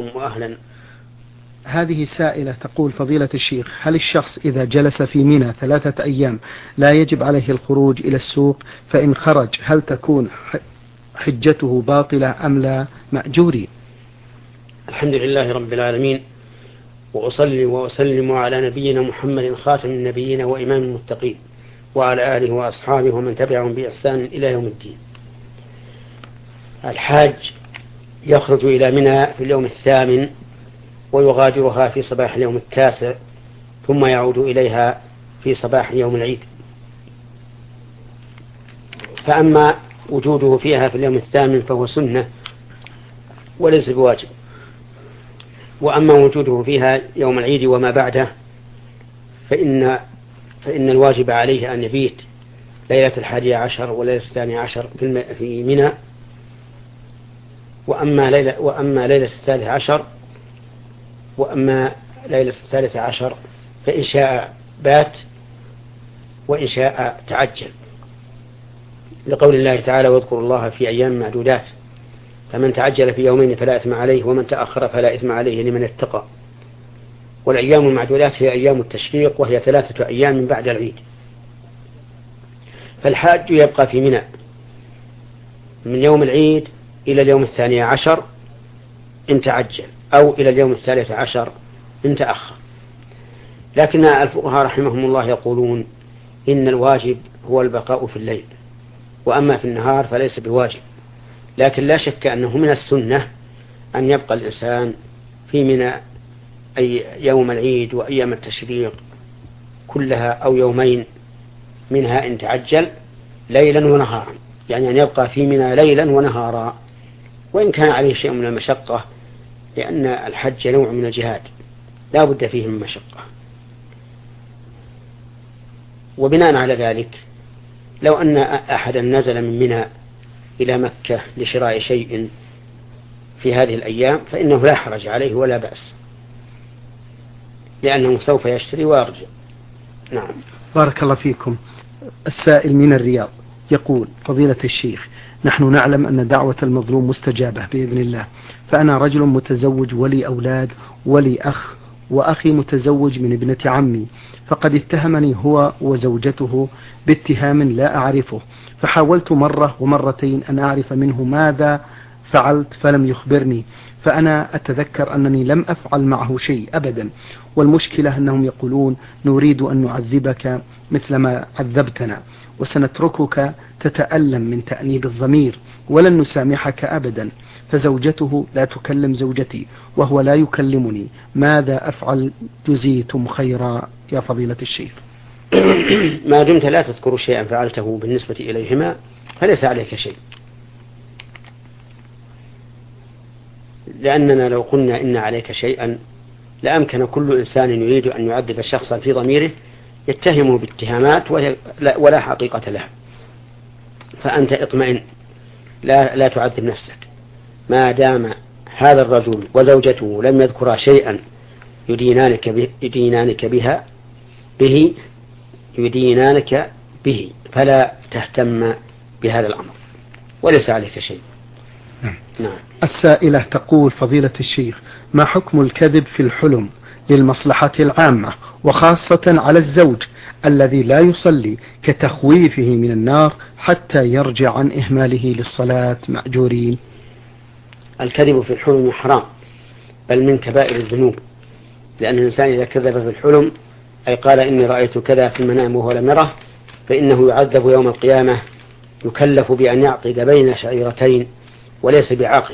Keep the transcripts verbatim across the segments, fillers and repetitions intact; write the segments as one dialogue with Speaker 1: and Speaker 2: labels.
Speaker 1: بكم وأهلا.
Speaker 2: هذه سائلة تقول: فضيلة الشيخ، هل الشخص إذا جلس في منى ثلاثة أيام لا يجب عليه الخروج إلى السوق؟ فإن خرج هل تكون حجته باطلة أم لا مأجوري؟
Speaker 1: الحمد لله رب العالمين، وأصلي وأسلم على نبينا محمد خاتم النبيين وإمام المتقين، وعلى آله وأصحابه ومن تبعهم بإحسان إلى يوم الدين. الحاج يخرج إلى منى في اليوم الثامن ويغادرها في صباح اليوم التاسع، ثم يعود إليها في صباح يوم العيد. فأما وجوده فيها في اليوم الثامن فهو سنة وليس بواجب، وأما وجوده فيها يوم العيد وما بعده فإن, فإن الواجب عليه أن يبيت ليلة الحادية عشر وليلة الثانية عشر في منى، وأما ليلة, وأما ليلة الثالث عشر وأما ليلة الثالث عشر فإن شاء بات وإن شاء تعجل، لقول الله تعالى: واذكروا الله في أيام معدودات، فمن تعجل في يومين فلا إثم عليه ومن تأخر فلا إثم عليه لمن اتقى. والأيام المعدودات هي أيام التشريق، وهي ثلاثة أيام من بعد العيد. فالحاج يبقى في منى من يوم العيد إلى اليوم الثاني عشر إن تعجل، أو إلى اليوم الثالث عشر إن تأخر. لكن الفقهاء رحمهم الله يقولون إن الواجب هو البقاء في الليل، وأما في النهار فليس بواجب. لكن لا شك أنه من السنة أن يبقى الإنسان في منى أي يوم العيد وأيام التشريق كلها، أو يومين منها إن تعجل، ليلا ونهارا، يعني أن يبقى في منى ليلا ونهارا، وإن كان عليه شيء من المشقة، لأن الحج نوع من الجهاد لا بد فيه من مشقة. وبناء على ذلك لو أن أحدا نزل من منى إلى مكة لشراء شيء في هذه الأيام فإنه لا حرج عليه ولا بأس، لأنه سوف يشتري ويرجع. نعم.
Speaker 2: بارك الله فيكم. السائل من الرياض يقول: فضيلة الشيخ، نحن نعلم أن دعوة المظلوم مستجابة بإذن الله، فأنا رجل متزوج ولي أولاد ولي أخ، وأخي متزوج من ابنة عمي، فقد اتهمني هو وزوجته باتهام لا أعرفه، فحاولت مرة ومرتين أن أعرف منه ماذا فعلت فلم يخبرني، فأنا أتذكر أنني لم أفعل معه شيء أبدا، والمشكلة أنهم يقولون: نريد أن نعذبك مثل ما عذبتنا، وسنتركك تتألم من تأنيب الضمير، ولن نسامحك أبدا. فزوجته لا تكلم زوجتي وهو لا يكلمني، ماذا أفعل؟ جزيتم خيرا يا فضيلة الشيخ.
Speaker 1: ما دمت لا تذكر شيئا فعلته بالنسبة إليهما فليس عليك شيء، لأننا لو قلنا إن عليك شيئا لأمكن كل إنسان يريد أن يعذب شخصا في ضميره يتهمه باتهامات ولا حقيقة لها. فأنت اطمئن، لا, لا تعذب نفسك ما دام هذا الرجل وزوجته لم يذكرا شيئا يدينانك, به يدينانك بها به يدينانك به فلا تهتم بهذا الأمر وليس عليك شيء.
Speaker 2: نعم. نعم. السائلة تقول: فضيلة الشيخ، ما حكم الكذب في الحلم للمصلحة العامة، وخاصة على الزوج الذي لا يصلي، كتخويفه من النار حتى يرجع عن إهماله للصلاة مأجورين؟
Speaker 1: الكذب في الحلم حرام، بل من كبائر الذنوب، لأن الإنسان إذا كذب في الحلم أي قال إني رأيت كذا في المنام وهو لم يره، فإنه يعذب يوم القيامة، يكلف بأن يعقد بين شعيرتين وليس بعاقد.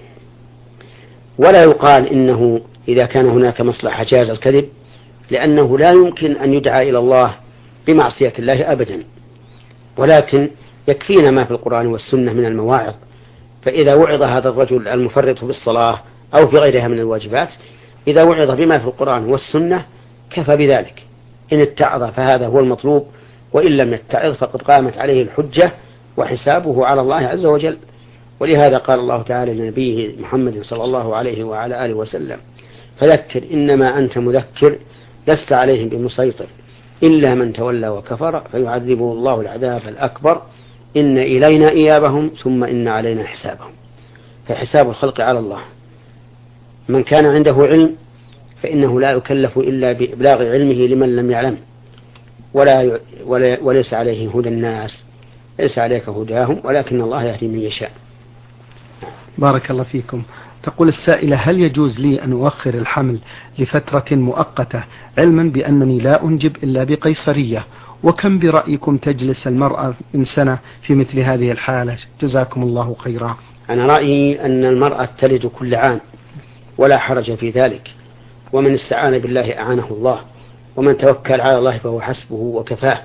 Speaker 1: ولا يقال إنه إذا كان هناك مصلحة جاز الكذب، لأنه لا يمكن أن يدعى إلى الله بمعصية الله أبدا، ولكن يكفينا ما في القرآن والسنة من المواعظ. فإذا وعظ هذا الرجل المفرط بالصلاة أو في غيرها من الواجبات، إذا وعظ بما في القرآن والسنة كفى بذلك. إن اتعظ فهذا هو المطلوب، وإن لم يتعظ فقد قامت عليه الحجة وحسابه على الله عز وجل. ولهذا قال الله تعالى لنبيه محمد صلى الله عليه وعلى آله وسلم: فذكر إنما أنت مذكر لست عليهم بمسيطر إلا من تولى وكفر فيعذبه الله العذاب الأكبر إن إلينا إيابهم ثم إن علينا حسابهم. فحساب الخلق على الله، من كان عنده علم فإنه لا يكلف إلا بإبلاغ علمه لمن لم يعلم، ولا وليس عليه هدى الناس، ليس عليك هداهم ولكن الله يهدي من يشاء.
Speaker 2: بارك الله فيكم. تقول السائلة: هل يجوز لي أن أؤخر الحمل لفترة مؤقتة علما بأنني لا أنجب إلا بقيصرية؟ وكم برأيكم تجلس المرأة من سنة في مثل هذه الحالة؟ جزاكم الله خيرا.
Speaker 1: أنا رأيي أن المرأة تلد كل عام ولا حرج في ذلك، ومن استعان بالله أعانه الله، ومن توكل على الله فهو حسبه وكفاه.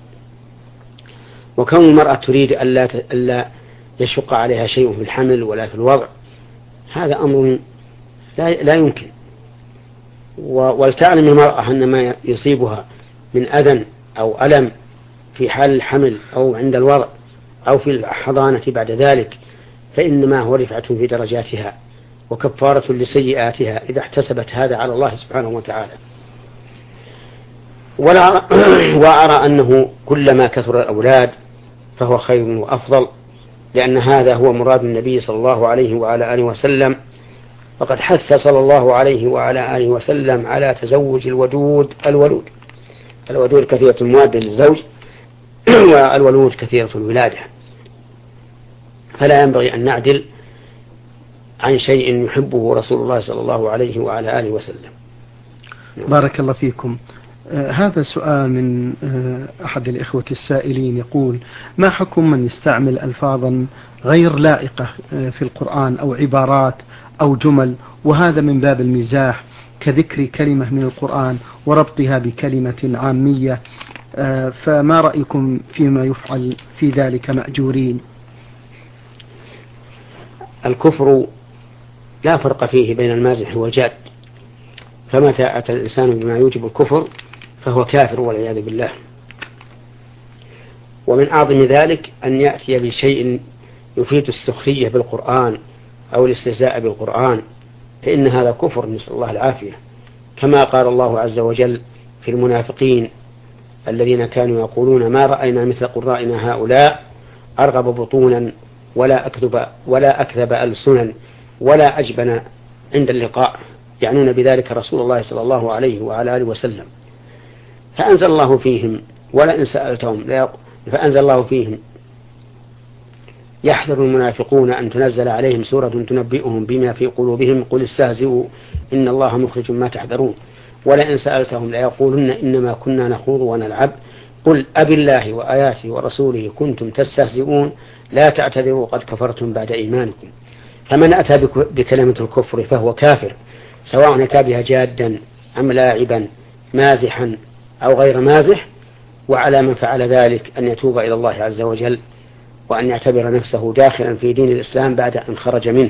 Speaker 1: وكون المرأة تريد ألا يشق عليها شيء في الحمل ولا في الوضع، هذا أمر لا يمكن. ولتعلم المرأة أن ما يصيبها من أذى أو ألم في حال الحمل أو عند الوضع أو في الحضانة بعد ذلك فإنما هو رفعة في درجاتها وكفارة لسيئاتها إذا احتسبت هذا على الله سبحانه وتعالى. وأرى أنه كلما كثر الأولاد فهو خير وأفضل، لأن هذا هو مراد النبي صلى الله عليه وعلى آله وسلم، فقد حث صلى الله عليه وعلى آله وسلم على تزوج الودود الولود. الودود كثيرة المواد للزوج والولود كثيرة الولادة، فلا ينبغي أن نعدل عن شيء يحبه رسول الله صلى الله عليه وعلى آله وسلم.
Speaker 2: بارك الله فيكم. آه هذا سؤال من آه أحد الإخوة السائلين يقول: ما حكم من يستعمل ألفاظا غير لائقة آه في القرآن أو عبارات أو جمل، وهذا من باب المزاح، كذكر كلمة من القرآن وربطها بكلمة عامية، آه فما رأيكم فيما يفعل في ذلك مأجورين؟
Speaker 1: الكفر لا فرق فيه بين المازح والجاد، فمتى أتى الإنسان بما يوجب الكفر فهو كافر والعياذ بالله. ومن أعظم ذلك أن يأتي بشيء يفيد السخرية بالقرآن أو الاستهزاء بالقرآن، فإن هذا كفر، نسأل الله العافية، كما قال الله عز وجل في المنافقين الذين كانوا يقولون: ما رأينا مثل قرائنا هؤلاء أرغب بطونا ولا أكذب ولا أكذب ألسنا ولا أجبن عند اللقاء، يعنون بذلك رسول الله صلى الله عليه وعلى آله وسلم. فأنزل الله فيهم ولئن سألتهم فأنزل الله فيهم: يحذر المنافقون أن تنزل عليهم سورة تنبئهم بما في قلوبهم قل استهزئوا إن الله مخرج ما تحذرون ولئن سألتهم ليقولن إنما كنا نخوض ونلعب قل أبي الله وآياته ورسوله كنتم تستهزئون لا تعتذروا قد كفرتم بعد إيمانكم. فمن أتى بكلمة الكفر فهو كافر، سواء أتى بها جادا أم لاعبا مازحا أو غير مازح. وعلى من فعل ذلك أن يتوب إلى الله عز وجل وأن يعتبر نفسه داخلا في دين الإسلام بعد أن خرج منه.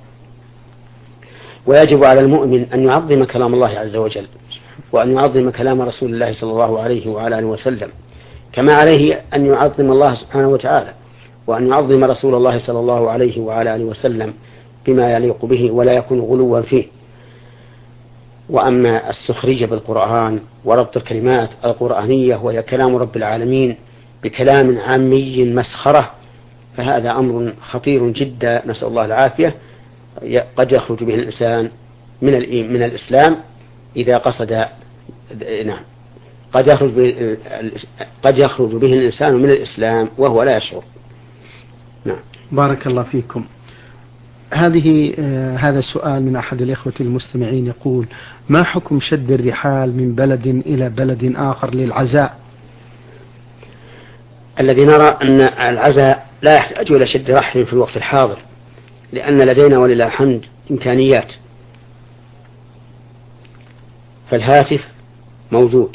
Speaker 1: ويجب على المؤمن أن يعظم كلام الله عز وجل وأن يعظم كلام رسول الله صلى الله عليه وعلى آله وسلم، كما عليه أن يعظم الله سبحانه وتعالى وأن يعظم رسول الله صلى الله عليه وعلى آله وسلم بما يليق به ولا يكون غلوا فيه. وأما السخرية بالقرآن وربط الكلمات القرآنية وهي كلام رب العالمين بكلام عامي مسخرة فهذا أمر خطير جدا، نسأل الله العافية. قد يخرج به الإنسان من من الإسلام إذا قصد نعم قد يخرج به قد يخرج به الإنسان من الإسلام وهو لا يشعر. نعم.
Speaker 2: بارك الله فيكم. هذه آه هذا السؤال من أحد الإخوة المستمعين يقول: ما حكم شد الرحال من بلد إلى بلد آخر للعزاء؟
Speaker 1: الذي نرى أن العزاء لا يحتاج إلى شد رحل في الوقت الحاضر، لأن لدينا ولله الحمد إمكانيات، فالهاتف موجود،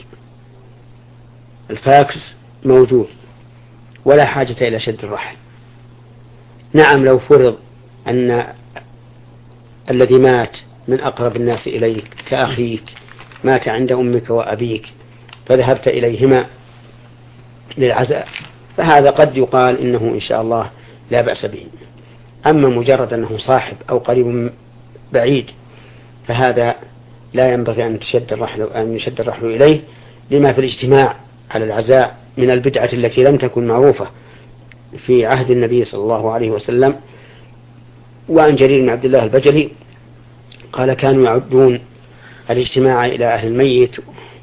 Speaker 1: الفاكس موجود، ولا حاجة إلى شد الرحل. نعم لو فرض أن الذي مات من أقرب الناس إليك كأخيك مات عند أمك وأبيك فذهبت إليهما للعزاء فهذا قد يقال إنه إن شاء الله لا بأس به. أما مجرد أنه صاحب أو قريب بعيد فهذا لا ينبغي أن تشد الرحل أن يشد الرحل إليه، لما في الاجتماع على العزاء من البدعة التي لم تكن معروفة في عهد النبي صلى الله عليه وسلم. وعن جرير بن عبد الله البجلي قال كانوا يعدون الاجتماع إلى أهل الميت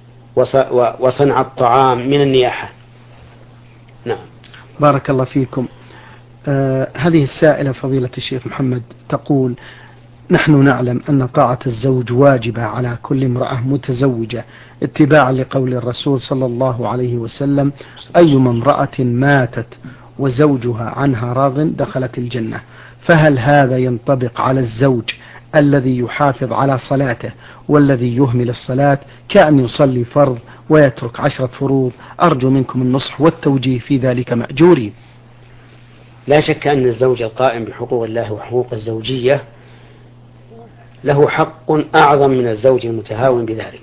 Speaker 1: وصنع الطعام من النياحة. نعم.
Speaker 2: بارك الله فيكم. آه هذه السائلة فضيلة الشيخ محمد تقول: نحن نعلم أن طاعة الزوج واجبة على كل امرأة متزوجة اتباعا لقول الرسول صلى الله عليه وسلم: أيما امرأة ماتت وزوجها عنها راض دخلت الجنة. فهل هذا ينطبق على الزوج الذي يحافظ على صلاته والذي يهمل الصلاة كأن يصلي فرض ويترك عشرة فروض؟ أرجو منكم النصح والتوجيه في ذلك مأجورين.
Speaker 1: لا شك أن الزوج القائم بحقوق الله وحقوق الزوجية له حق أعظم من الزوج المتهاون بذلك،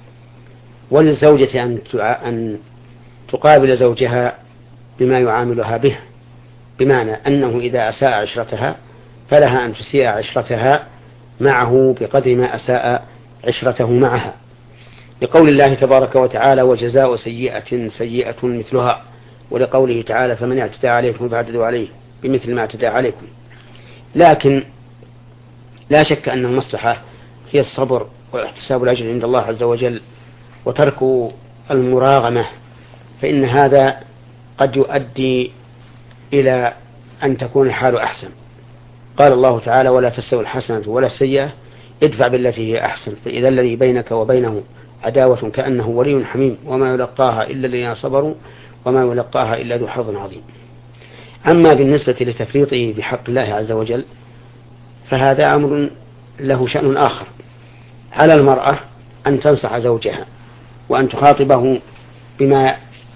Speaker 1: وللزوجة أن تقابل زوجها بما يعاملها به، بمعنى أنه إذا أساء عشرتها فلها أن تسيء عشرتها معه بقدر ما أساء عشرته معها، لقول الله تبارك وتعالى: وجزاء سيئة سيئة مثلها، ولقوله تعالى: فمن اعتدى عليكم فاعتدوا عليه بمثل ما اعتدى عليكم. لكن لا شك أن المصلحة هي الصبر واحتساب الأجر عند الله عز وجل وترك المراغمة، فإن هذا قد يؤدي إلى أن تكون الحال أحسن. قال الله تعالى: ولا تستوي الحسنة ولا السيئة ادفع بالتي هي أحسن فإذا الذي بينك وبينه عداوة كأنه ولي حميم وما يلقاها إلا الذين صبروا وما يلقاها إلا ذو حظ عظيم. أما بالنسبة لتفريطه بحق الله عز وجل فهذا أمر له شأن آخر. على المرأة أن تنصح زوجها وأن تخاطبه بما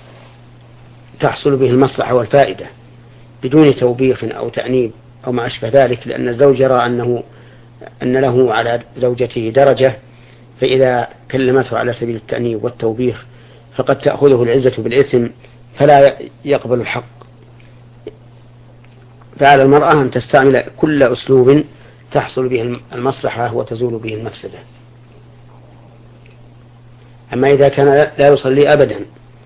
Speaker 1: تحصل به المصلحة والفائدة بدون توبيخ أو تأنيب أو ما أشبه ذلك، لأن الزوج يرى أنه أن له على زوجته درجة، فإذا كلمته على سبيل التأنيب والتوبيخ فقد تأخذه العزة بالإثم فلا يقبل الحق. فعلى المرأة أن تستعمل كل أسلوب تحصل به المصلحة وتزول به المفسدة. أما إذا كان لا يصلي أبدا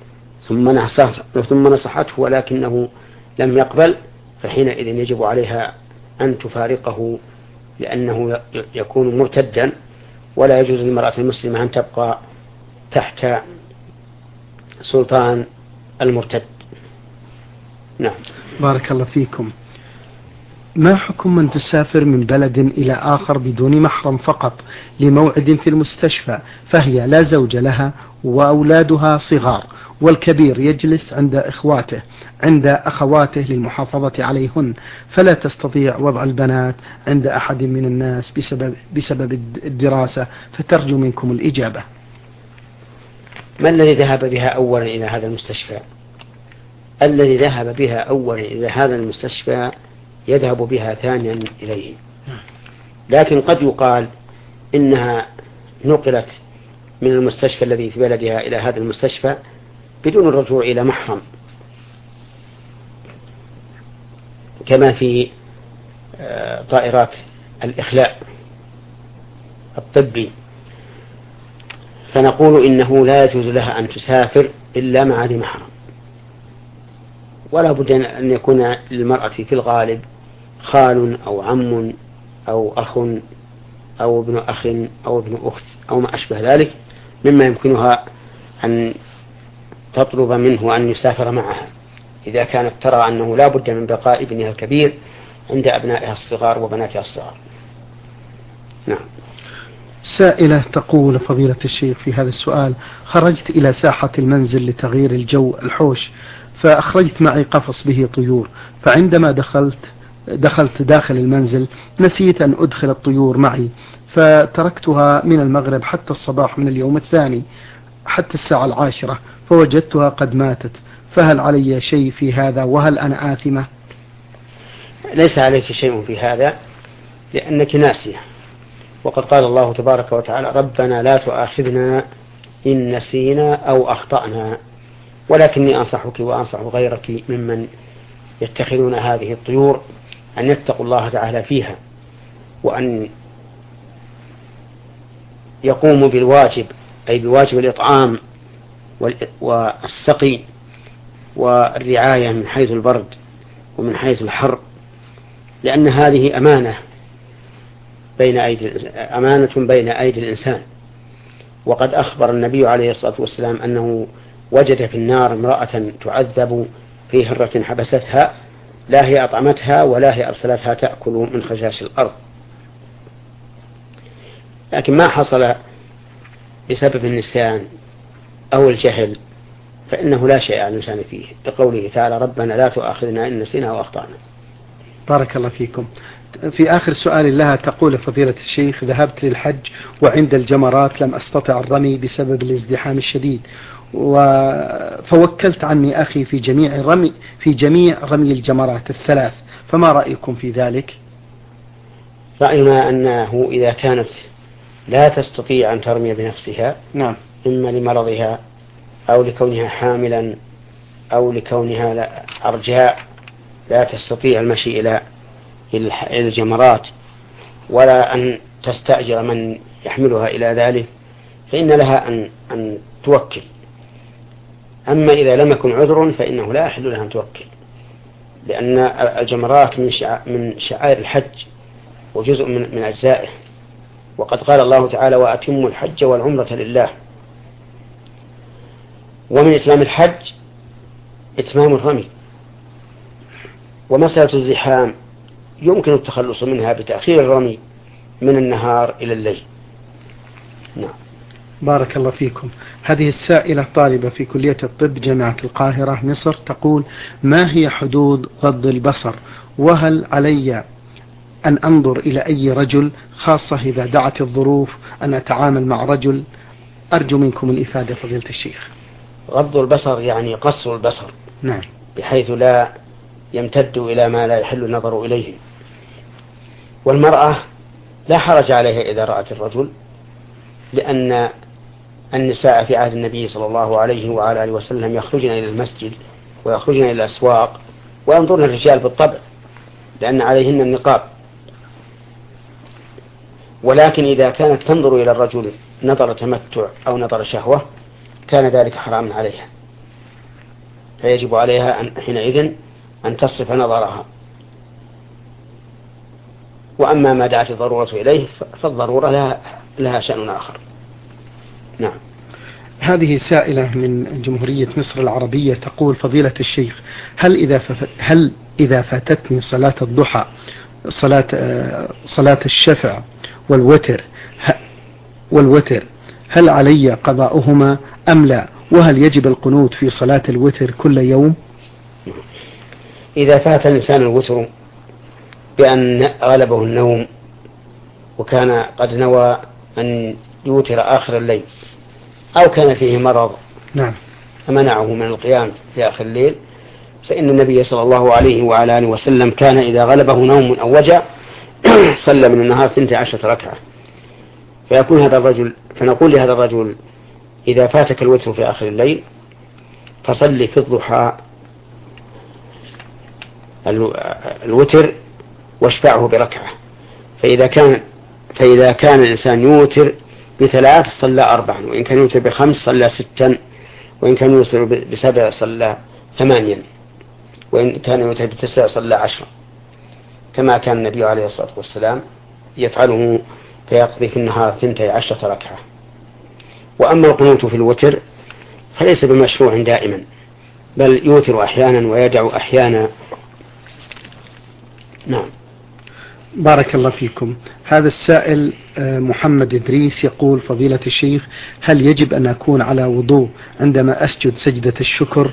Speaker 1: ثم نصحته ولكنه لم يقبل فحينئذ يجب عليها أن تفارقه، لأنه يكون مرتدا، ولا يجوز للمرأة المسلمة أن تبقى تحت سلطان المرتد. نعم.
Speaker 2: بارك الله فيكم. ما حكم من تسافر من بلد إلى آخر بدون محرم فقط لموعد في المستشفى، فهي لا زوج لها وأولادها صغار، والكبير يجلس عند إخواته عند أخواته للمحافظة عليهن، فلا تستطيع وضع البنات عند أحد من الناس بسبب, بسبب الدراسة، فترجو منكم الإجابة.
Speaker 1: ما الذي ذهب بها أولا إلى هذا المستشفى؟ الذي ذهب بها أولا إلى هذا المستشفى يذهب بها ثانيا إليه، لكن قد يقال إنها نقلت من المستشفى الذي في بلدها إلى هذا المستشفى بدون الرجوع إلى محرم، كما في طائرات الإخلاء الطبي، فنقول إنه لا يجوز لها أن تسافر إلا مع ذي محرم، ولا بد أن يكون للمرأة في الغالب خال أو عم أو أخ أو ابن أخ أو ابن أخت أو ما أشبه ذلك مما يمكنها أن تطلب منه أن يسافر معها إذا كانت ترى أنه لا بد من بقاء ابنها الكبير عند أبنائها الصغار وبناتها الصغار. نعم.
Speaker 2: سائلة تقول: فضيلة الشيخ، في هذا السؤال: خرجت إلى ساحة المنزل لتغيير الجو الحوش، فأخرجت معي قفص به طيور، فعندما دخلت دخلت داخل المنزل نسيت أن أدخل الطيور معي، فتركتها من المغرب حتى الصباح من اليوم الثاني حتى الساعة العاشرة، فوجدتها قد ماتت، فهل علي شيء في هذا وهل أنا آثمة؟
Speaker 1: ليس عليك شيء في هذا لأنك ناسية، وقد قال الله تبارك وتعالى: ربنا لا تؤاخذنا إن نسينا أو أخطأنا. ولكني أنصحك وأنصح غيرك ممن يتخذون هذه الطيور أن يتقوا الله تعالى فيها، وأن يقوموا بالواجب، أي بواجب الإطعام والسقي والرعاية من حيث البرد ومن حيث الحر، لأن هذه أمانة بين أيدي أمانة بين أيدي الإنسان. وقد أخبر النبي عليه الصلاة والسلام أنه وجد في النار امرأة تعذب في هرة حبستها، لا هي أطعمتها ولا هي أرسلتها تأكل من خشاش الأرض. لكن ما حصل بسبب النسيان أو الجهل فإنه لا شيء على الإنسان فيه، لقوله تعالى ربنا لا تؤاخذنا إن نسينا وأخطأنا.
Speaker 2: بارك الله فيكم. في آخر سؤال لها تقول فضيلة الشيخ: ذهبت للحج وعند الجمرات لم أستطع الرمي بسبب الازدحام الشديد، فوكلت عني أخي في جميع رمي في جميع رمي الجمرات الثلاث، فما رأيكم في ذلك؟
Speaker 1: رأينا أنه إذا كانت لا تستطيع أن ترمي بنفسها، نعم، إما لمرضها أو لكونها حاملا أو لكونها لا أرجاء لا تستطيع المشي إلى الجمرات ولا أن تستأجر من يحملها إلى ذلك، فإن لها أن, أن توكل. أما إذا لم يكن عذر فإنه لا يحل لها أن توكل، لأن الجمرات من, شع... من شعائر الحج وجزء من, من أجزائه، وقد قال الله تعالى وأتموا الحج والعمرة لله. ومن إتمام الحج إتمام الرمي. ومسألة الزحام يمكن التخلص منها بتأخير الرمي من النهار إلى الليل. نعم.
Speaker 2: بارك الله فيكم. هذه السائلة طالبة في كلية الطب جامعة القاهرة مصر تقول: ما هي حدود غض البصر؟ وهل علي أن أنظر إلى أي رجل، خاصة إذا دعت الظروف أن أتعامل مع رجل؟ أرجو منكم الإفادة فضيلة الشيخ.
Speaker 1: غض البصر يعني قصر البصر،
Speaker 2: نعم،
Speaker 1: بحيث لا يمتد إلى ما لا يحل النظر إليه. والمرأة لا حرج عليها إذا رأت الرجل، لأن النساء في عهد النبي صلى الله عليه وعلى آله وسلم يخرجن إلى المسجد ويخرجن إلى الأسواق وينظرن الرجال بالطبع لأن عليهن النقاب. ولكن إذا كانت تنظر إلى الرجل نظر تمتع أو نظر شهوة كان ذلك حراما عليها، فيجب عليها أن حينئذ أن تصرف نظرها. وأما ما دعت الضرورة إليه فالضرورة لها, لها شأن آخر. نعم.
Speaker 2: هذه سائلة من جمهورية مصر العربية تقول فضيلة الشيخ: هل إذا هل إذا فاتتني صلاة الضحى صلاة صلاة الشفع والوتر والوتر هل علي قضاؤهما أم لا؟ وهل يجب القنوت في صلاة الوتر كل يوم؟
Speaker 1: إذا فات الإنسان الوتر بأن غلبه النوم وكان قد نوى أن يوتر آخر الليل أو كان فيه مرض،
Speaker 2: نعم،
Speaker 1: فمنعه من القيام في آخر الليل، فإن النبي صلى الله عليه وعلى آله وسلم كان إذا غلبه نوم أو وجع صلى من النهار ثنتي عشرة ركعة. فيكون هذا الرجل فنقول لهذا الرجل: إذا فاتك الوتر في آخر الليل فصلي في الضحى الوتر واشفعه بركعة. فإذا كان فإذا كان الإنسان يوتر بثلاث صلى أربعا، وإن كان يوتر بخمس صلى ستا، وإن كان يوتر بسبع صلى ثمانيا، وإن كان يوتر بتسع صلى عشرا، كما كان النبي عليه الصلاة والسلام يفعله فيقضي في النهار ثنتي عشرة ركعة. وأما القنوت في الوتر فليس بمشروع دائما، بل يوتر أحيانا ويدع أحيانا. نعم.
Speaker 2: بارك الله فيكم. هذا السائل محمد إدريس يقول فضيلة الشيخ: هل يجب أن أكون على وضوء عندما أسجد سجدة الشكر؟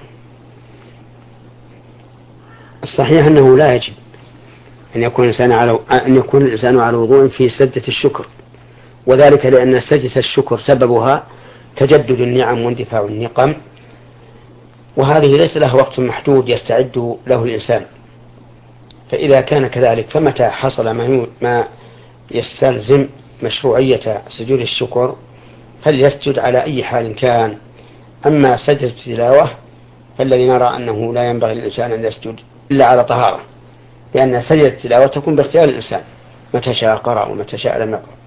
Speaker 1: الصحيح أنه لا يجب أن يكون الإنسان على أن يكون الإنسان على وضوء في سجدة الشكر، وذلك لأن سجدة الشكر سببها تجدد النعم واندفاع النقم، وهذه ليس لها وقت محدود يستعد له الإنسان. فإذا كان كذلك فمتى حصل ما يستلزم مشروعية سجود الشكر فليسجد على أي حال كان. أما سجدة التلاوة فالذي نرى أنه لا ينبغي للإنسان أن يسجد إلا على طهارة، لأن سجدة التلاوة تكون باختيار الإنسان، متى شاء قرأ ومتى شاء لم يقرأ.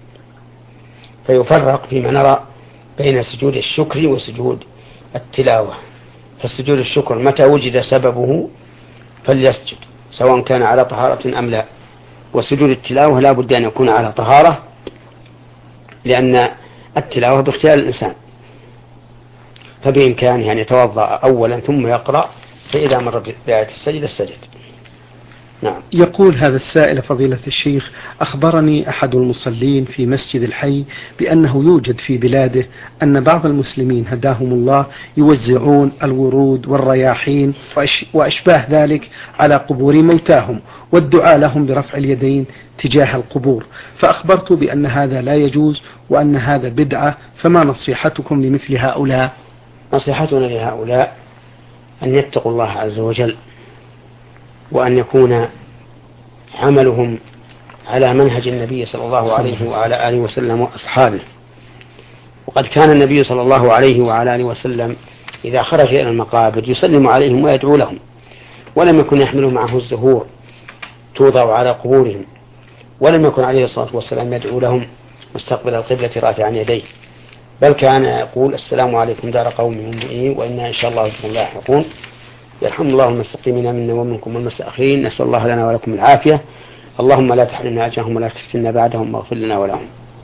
Speaker 1: فيفرق فيما نرى بين سجود الشكر وسجود التلاوة. فالسجود الشكر متى وجد سببه فليسجد سواء كان على طهارة أم لا. وسجود التلاوة لا بد أن يكون على طهارة، لأن التلاوة باختيار الإنسان، فبإمكانه أن يتوضأ أولا ثم يقرأ، فإذا مر بآية السجد السجد. نعم.
Speaker 2: يقول هذا السائل فضيلة الشيخ: أخبرني أحد المصلين في مسجد الحي بأنه يوجد في بلاده أن بعض المسلمين هداهم الله يوزعون الورود والرياحين وأشباه ذلك على قبور موتاهم والدعاء لهم برفع اليدين تجاه القبور، فأخبرت بأن هذا لا يجوز وأن هذا بدعة، فما نصيحتكم لمثل هؤلاء؟
Speaker 1: نصيحتنا لهؤلاء أن يتقوا الله عز وجل، وأن يكون عملهم على منهج النبي صلى الله عليه وعلى آله وسلم وأصحابه. وقد كان النبي صلى الله عليه وعلى آله وسلم إذا خرج إلى المقابر يسلم عليهم ويدعو لهم، ولم يكن يحمل معه الزهور توضع على قبورهم، ولم يكن عليه الصلاة والسلام يدعو لهم مستقبل القبلة رافعا يديه، بل كان يقول: السلام عليكم دار قوم مؤمنين وإنا إن شاء الله بكم لاحقون، يرحم الله المستقيمين منا ومنكم والمستأخرين، نسأل الله لنا ولكم العافية، اللهم لا تحرمنا أجرهم ولا تفتنا بعدهم واغفر لنا ولهم.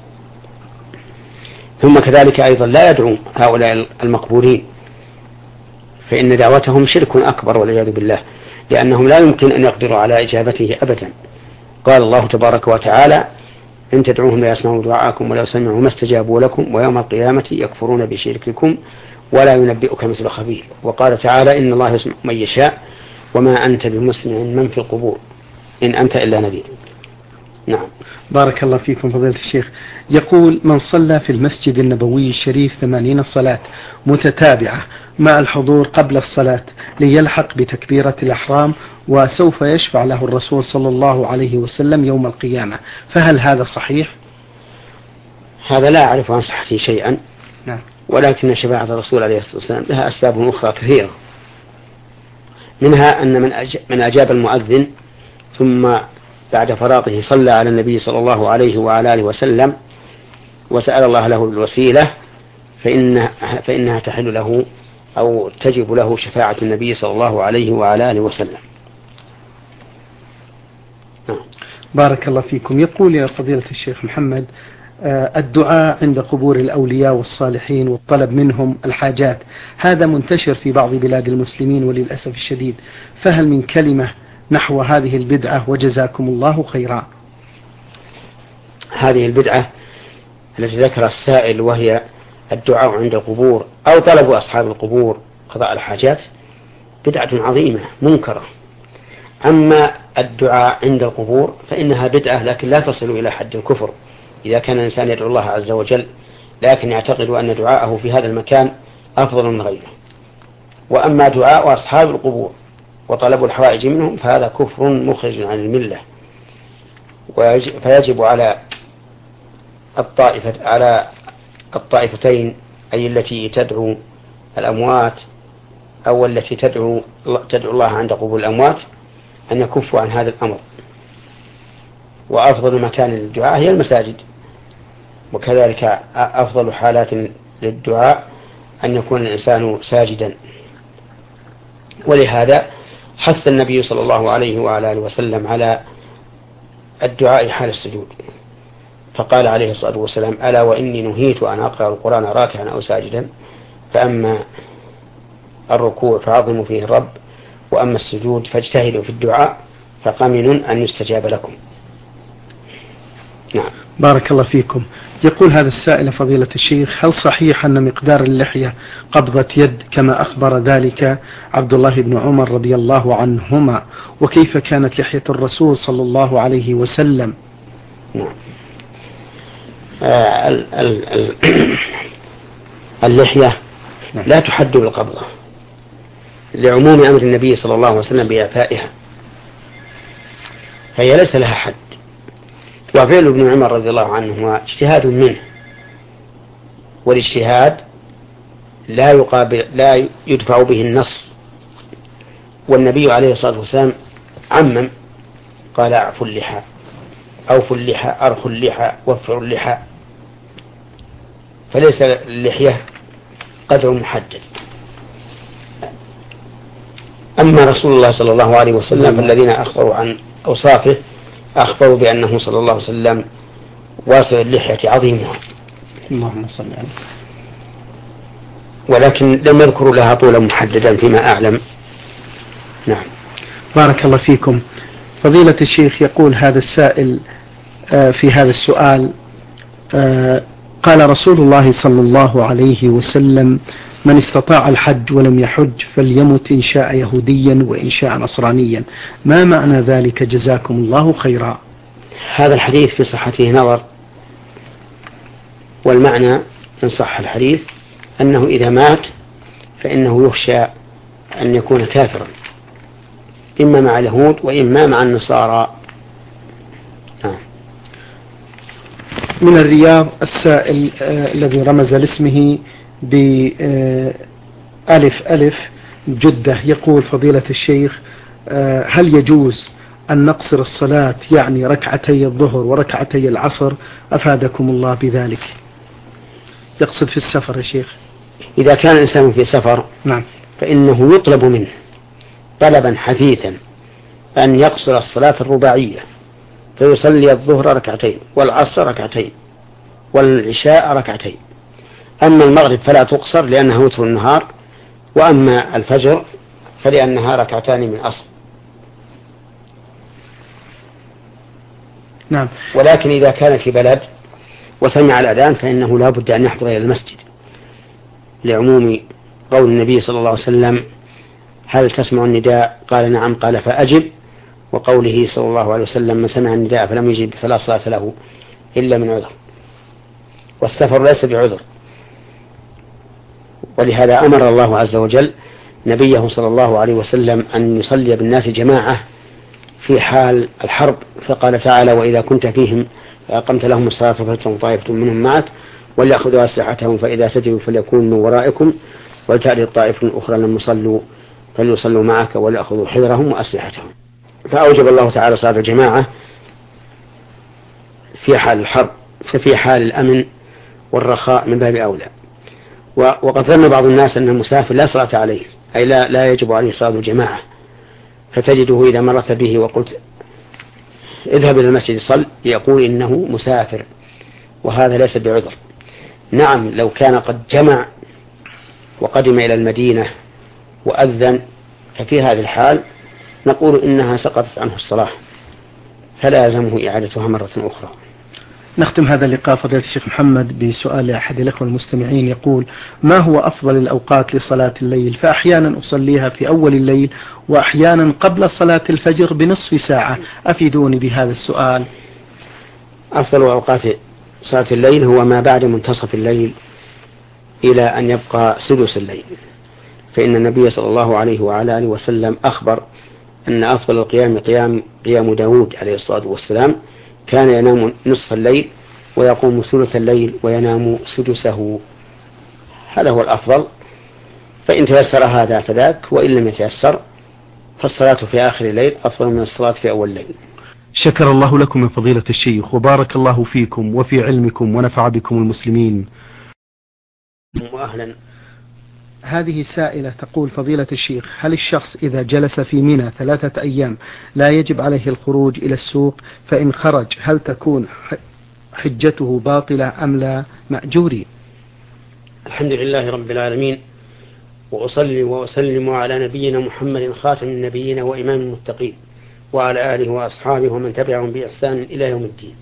Speaker 1: ثم كذلك أيضا لا يدعو هؤلاء المقبورين، فإن دعوتهم شرك أكبر والعياذ بالله، لأنهم لا يمكن أن يقدروا على إجابته أبدا. قال الله تبارك وتعالى: إن تدعوهم لا يسمعوا دعاءكم ولو سمعوا ما استجابوا لكم ويوم القيامة يكفرون بشرككم ولا ينبئك مثل خبير. وقال تعالى: إن الله يسمع من يشاء وما أنت بمسمع من في القبور إن أنت إلا نذير. نعم.
Speaker 2: بارك الله فيكم فضيلة الشيخ. يقول: من صلى في المسجد النبوي الشريف ثمانين صلاة متتابعة مع الحضور قبل الصلاة ليلحق بتكبيرة الأحرام وسوف يشفع له الرسول صلى الله عليه وسلم يوم القيامة، فهل هذا صحيح؟
Speaker 1: هذا لا أعرف عن صحته شيئا.
Speaker 2: نعم.
Speaker 1: ولكن شفاعة الرسول عليه الصلاة والسلام لها أسباب أخرى كثيرة، منها أن من أجاب المؤذن ثم بعد فراغه صلى على النبي صلى الله عليه وعلى آله وسلم وسأل الله له الوسيلة فإنها, فإنها تحل له أو تجب له شفاعة النبي صلى الله عليه وعلى آله وسلم.
Speaker 2: بارك الله فيكم. يقول: يا فضيلة الشيخ محمد، الدعاء عند قبور الأولياء والصالحين والطلب منهم الحاجات هذا منتشر في بعض بلاد المسلمين وللأسف الشديد، فهل من كلمة نحو هذه البدعة وجزاكم الله خيرا؟
Speaker 1: هذه البدعة التي ذكر السائل وهي الدعاء عند القبور أو طلب أصحاب القبور قضاء الحاجات بدعة عظيمة منكرة. أما الدعاء عند القبور فإنها بدعة لكن لا تصل إلى حد الكفر إذا كان الإنسان يدعو الله عز وجل، لكن يعتقد أن دعاءه في هذا المكان أفضل من غيره. وأما دعاء أصحاب القبور وطلب الحوائج منهم فهذا كفر مخرج عن الملة، فيجب على الطائفة على الطائفتين، أي التي تدعو الأموات أو التي تدعو تدعو الله عند قبور الأموات، أن يكفوا عن هذا الأمر. وأفضل مكان للدعاء هي المساجد، وكذلك أفضل حالات للدعاء أن يكون الإنسان ساجدا. ولهذا حث النبي صلى الله عليه وعلى آله وسلم على الدعاء حال السجود، فقال عليه الصلاة والسلام: ألا وإني نهيت أن أقرأ القرآن راكعا أو ساجدا، فأما الركوع فعظموا فيه الرب، وأما السجود فاجتهدوا في الدعاء فقمن أن يستجاب لكم. نعم.
Speaker 2: بارك الله فيكم. يقول هذا السائل فضيلة الشيخ: هل صحيح أن مقدار اللحية قبضة يد كما أخبر ذلك عبد الله بن عمر رضي الله عنهما، وكيف كانت لحية الرسول صلى الله عليه وسلم؟
Speaker 1: نعم. آه ال ال ال اللحية لا تحد بالقبضة لعموم أمر النبي صلى الله عليه وسلم بإعفائها، فهي ليس لها حد. وفعل ابن عمر رضي الله عنه هو اجتهاد منه، والاجتهاد لا يقابل لا يدفع به النص، والنبي عليه الصلاة والسلام عمم قال: اعفوا اللحى، أوفوا اللحى، أرخوا اللحى، وفروا اللحى، فليس اللحية قدر محدد. أما رسول الله صلى الله عليه وسلم فالذين أخبروا عن أوصافه أخبروا بأنه صلى الله عليه وسلم واسع اللحية عظيمها،
Speaker 2: اللهم صل عليه،
Speaker 1: ولكن لم يذكروا لها طولا محددا فيما أعلم. نعم.
Speaker 2: بارك الله فيكم. فضيلة الشيخ، يقول هذا السائل في هذا السؤال: قال رسول الله صلى الله عليه وسلم: من استطاع الحج ولم يحج فليمت إن شاء يهوديا وإن شاء نصرانيا، ما معنى ذلك جزاكم الله خيرا؟
Speaker 1: هذا الحديث في صحته نظر، والمعنى إن صح الحديث أنه إذا مات فإنه يخشى أن يكون كافرا، إما مع اليهود وإما مع النصارى. آه.
Speaker 2: من الرياض السائل آه الذي رمز لاسمه بألف ألف جدة، يقول: فضيلة الشيخ، آه هل يجوز أن نقصر الصلاة، يعني ركعتي الظهر وركعتي العصر؟ أفادكم الله بذلك. يقصد في السفر يا شيخ.
Speaker 1: إذا كان الإنسان في سفر
Speaker 2: نعم
Speaker 1: فإنه يطلب منه طلبا حثيثا أن يقصر الصلاة الرباعية، فيصلي الظهر ركعتين والعصر ركعتين والعشاء ركعتين. أما المغرب فلا تقصر لأنها وتر النهار، وأما الفجر فلأنها ركعتان من أصل.
Speaker 2: نعم.
Speaker 1: ولكن إذا كان في بلد وسمع الأذان فإنه لا بد أن يحضر إلى المسجد، لعموم قول النبي صلى الله عليه وسلم: هل تسمع النداء؟ قال: نعم. قال: فأجب. وقوله صلى الله عليه وسلم: من سمع النداء فلم يجب فلا صلاة له إلا من عذر. والسفر ليس بعذر، ولهذا أمر الله عز وجل نبيه صلى الله عليه وسلم أن يصلي بالناس جماعة في حال الحرب، فقال تعالى: وإذا كنت فيهم فأقمت لهم الصلاة فلتقم طائفة منهم معك وليأخذوا أسلحتهم فإذا سجدوا فليكونوا من ورائكم ولتأتي الطائفة الأخرى لم يصلوا فليصلوا معك وليأخذوا حذرهم وأسلحتهم. فأوجب الله تعالى صلاة الجماعة في حال الحرب، ففي حال الأمن والرخاء من باب أولى. وقد ظن بعض الناس أن المسافر لا صلاة عليه، أي لا, لا يجب عليه صلاة الجماعة، فتجده إذا مرت به وقلت اذهب إلى المسجد صل يقول إنه مسافر، وهذا ليس بعذر. نعم، لو كان قد جمع وقدم إلى المدينة وأذن ففي هذه الحال نقول إنها سقطت عنه الصلاة فلا يلزمه إعادتها مرة أخرى.
Speaker 2: نختم هذا اللقاء فضيلة الشيخ محمد بسؤال أحد الأخوة المستمعين، يقول: ما هو أفضل الأوقات لصلاة الليل؟ فأحيانا أصليها في أول الليل وأحيانا قبل صلاة الفجر بنصف ساعة، أفيدوني بهذا السؤال.
Speaker 1: أفضل أوقات صلاة الليل هو ما بعد منتصف الليل إلى أن يبقى سدس الليل، فإن النبي صلى الله عليه وعلى آله وسلم أخبر أن أفضل القيام قيام قيام داود عليه الصلاة والسلام، كان ينام نصف الليل ويقوم ثلث الليل وينام سدسه. هذا هو الأفضل، فإن تيسر هذا فذاك، وإن لم يتيسر فالصلاة في آخر الليل أفضل من الصلاة في أول الليل.
Speaker 2: شكر الله لكم من فضيلة الشيخ، وبارك الله فيكم وفي علمكم ونفع بكم المسلمين.
Speaker 1: وأهلا.
Speaker 2: هذه سائلة تقول: فضيلة الشيخ، هل الشخص إذا جلس في منى ثلاثة أيام لا يجب عليه الخروج إلى السوق؟ فإن خرج هل تكون حجته باطلة أم لا مأجوري؟
Speaker 1: الحمد لله رب العالمين، وأصلي وأسلم على نبينا محمد خاتم النبيين وإمام المتقين وعلى آله وأصحابه ومن تبعهم بإحسان إلى يوم الدين.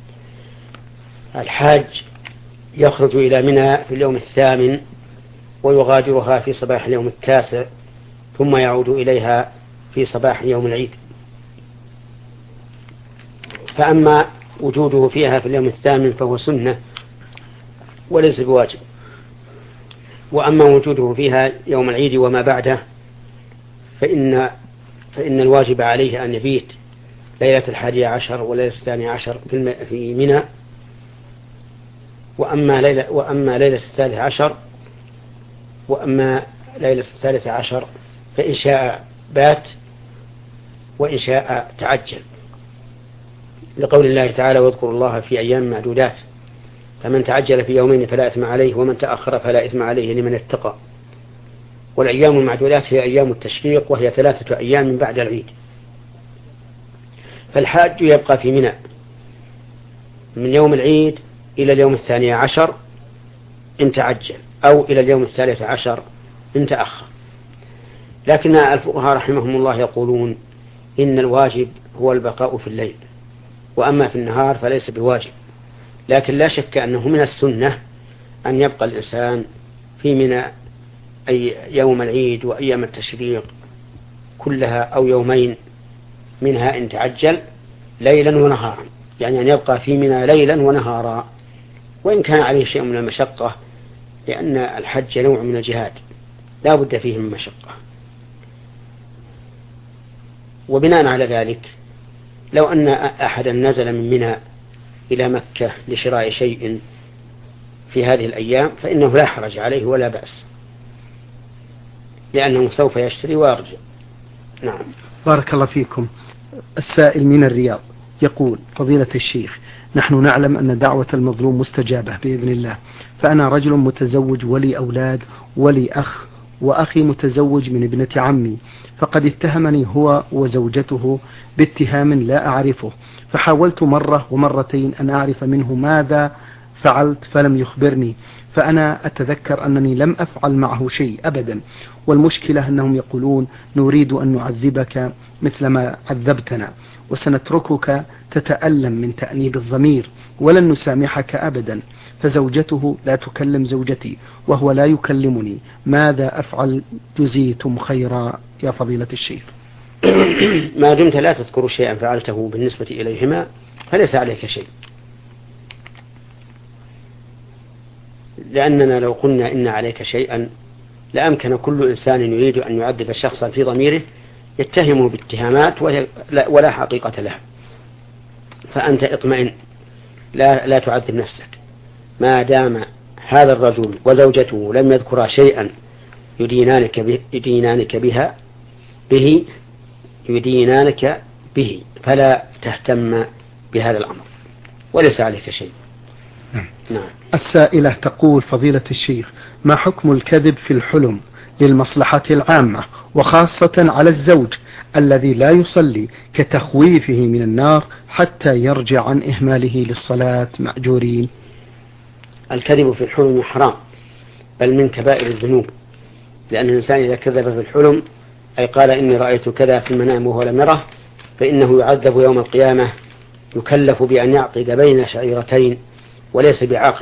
Speaker 1: الحاج يخرج إلى منى في اليوم الثامن ويغادرها في صباح اليوم التاسع، ثم يعود إليها في صباح يوم العيد. فأما وجوده فيها في اليوم الثامن فهو سنة وليس بواجب، وأما وجوده فيها يوم العيد وما بعده فإن, فإن الواجب عليه أن يبيت ليلة الحادية عشر وليلة الثانية عشر في منى، وأما ليلة, وأما ليلة الثالث عشر وأما ليلة الثالث عشر فإن شاء بات وإن شاء تعجل، لقول الله تعالى: واذكروا الله في أيام معدودات، فمن تعجل في يومين فلا إثم عليه ومن تأخر فلا إثم عليه لمن اتقى. والأيام المعدودات هي أيام التشريق، وهي ثلاثة أيام من بعد العيد. فالحاج يبقى في منى من يوم العيد إلى اليوم الثاني عشر إن تعجل، أو إلى اليوم الثالث عشر إن تأخر. لكن الفقهاء رحمهم الله يقولون إن الواجب هو البقاء في الليل، وأما في النهار فليس بواجب. لكن لا شك أنه من السنة أن يبقى الإنسان في منى أي يوم العيد وأيام التشريق كلها أو يومين منها إن تعجل ليلا ونهارا، يعني أن يبقى في منى ليلا ونهارا، وإن كان عليه شيء من المشقة، لأن الحج نوع من الجهاد لا بد فيه من مشقة. وبناء على ذلك لو أن أحدا نزل من منى إلى مكة لشراء شيء في هذه الأيام فإنه لا حرج عليه ولا بأس، لأنه سوف يشتري ويرجع. نعم.
Speaker 2: بارك الله فيكم. السائل من الرياض يقول: فضيلة الشيخ، نحن نعلم أن دعوة المظلوم مستجابة بإذن الله، فأنا رجل متزوج ولي أولاد ولي أخ، وأخي متزوج من ابنة عمي، فقد اتهمني هو وزوجته باتهام لا أعرفه، فحاولت مرة ومرتين أن أعرف منه ماذا فعلت فلم يخبرني، فأنا أتذكر أنني لم أفعل معه شيء أبدا، والمشكلة أنهم يقولون: نريد أن نعذبك مثل ما عذبتنا، وسنتركك تتألم من تأنيب الضمير، ولن نسامحك أبدا. فزوجته لا تكلم زوجتي وهو لا يكلمني، ماذا أفعل؟ جزيتم خيرا يا فضيلة الشيخ.
Speaker 1: ما دمت لا تذكر شيئا فعلته بالنسبة إليهما فليس عليك شيء، لأننا لو قلنا إن عليك شيئا لأمكن كل إنسان يريد أن يعذب شخصا في ضميره يتهمه باتهامات ولا حقيقة لها. فأنت اطمئن، لا, لا تعذب نفسك ما دام هذا الرجل وزوجته لم يذكرا شيئا يدينانك به, يدينانك بها به يدينانك به فلا تهتم بهذا الأمر وليس عليك شيء.
Speaker 2: نعم. السائلة تقول: فضيلة الشيخ، ما حكم الكذب في الحلم للمصلحة العامة، وخاصة على الزوج الذي لا يصلي، كتخويفه من النار حتى يرجع عن إهماله للصلاة مأجورين؟
Speaker 1: الكذب في الحلم حرام، بل من كبائر الذنوب، لأن الإنسان إذا كذب في الحلم أي قال إني رأيت كذا في المنام وهو لم يره، فإنه يعذب يوم القيامة، يكلف بأن يعقد بين شعيرتين وليس بعاقد.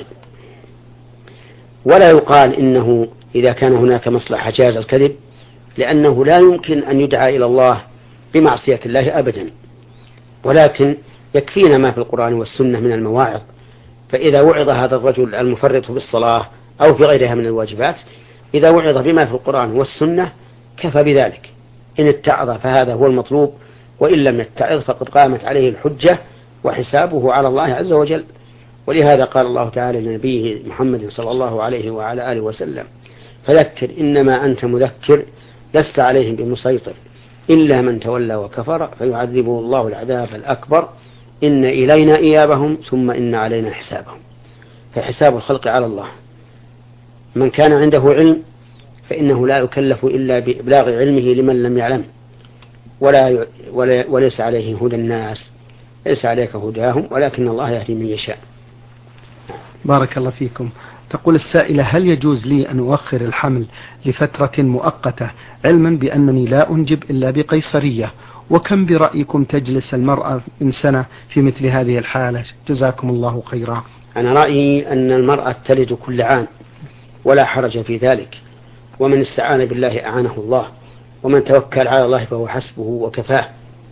Speaker 1: ولا يقال إنه إذا كان هناك مصلحة جاز الكذب، لأنه لا يمكن أن يدعى إلى الله بمعصية الله أبدا، ولكن يكفينا ما في القرآن والسنة من المواعظ. فإذا وعظ هذا الرجل المفرط بالصلاة أو في غيرها من الواجبات، إذا وعظ بما في القرآن والسنة كفى بذلك. إن اتعظ فهذا هو المطلوب، وإن لم يتعظ فقد قامت عليه الحجة وحسابه على الله عز وجل. ولهذا قال الله تعالى لنبيه محمد صلى الله عليه وعلى آله وسلم: فذكر إنما أنت مذكر لست عليهم بمسيطر إلا من تولى وكفر فيعذبه الله العذاب الأكبر إن إلينا إيابهم ثم إن علينا حسابهم. فحساب الخلق على الله. من كان عنده علم فإنه لا يكلف إلا بإبلاغ علمه لمن لم يعلم، ولا وليس عليه هدى الناس، ليس عليك هداهم ولكن الله يهدي من يشاء.
Speaker 2: بارك الله فيكم. تقول السائلة: هل يجوز لي أن أؤخر الحمل لفترة مؤقتة علما بأنني لا أنجب إلا بقيصرية؟ وكم برأيكم تجلس المرأة من سنة في مثل هذه الحالة؟ جزاكم الله خيرا.
Speaker 1: أنا رأيي أن المرأة تلد كل عام ولا حرج في ذلك، ومن استعان بالله أعانه الله، ومن توكل على الله فهو حسبه وكفاه.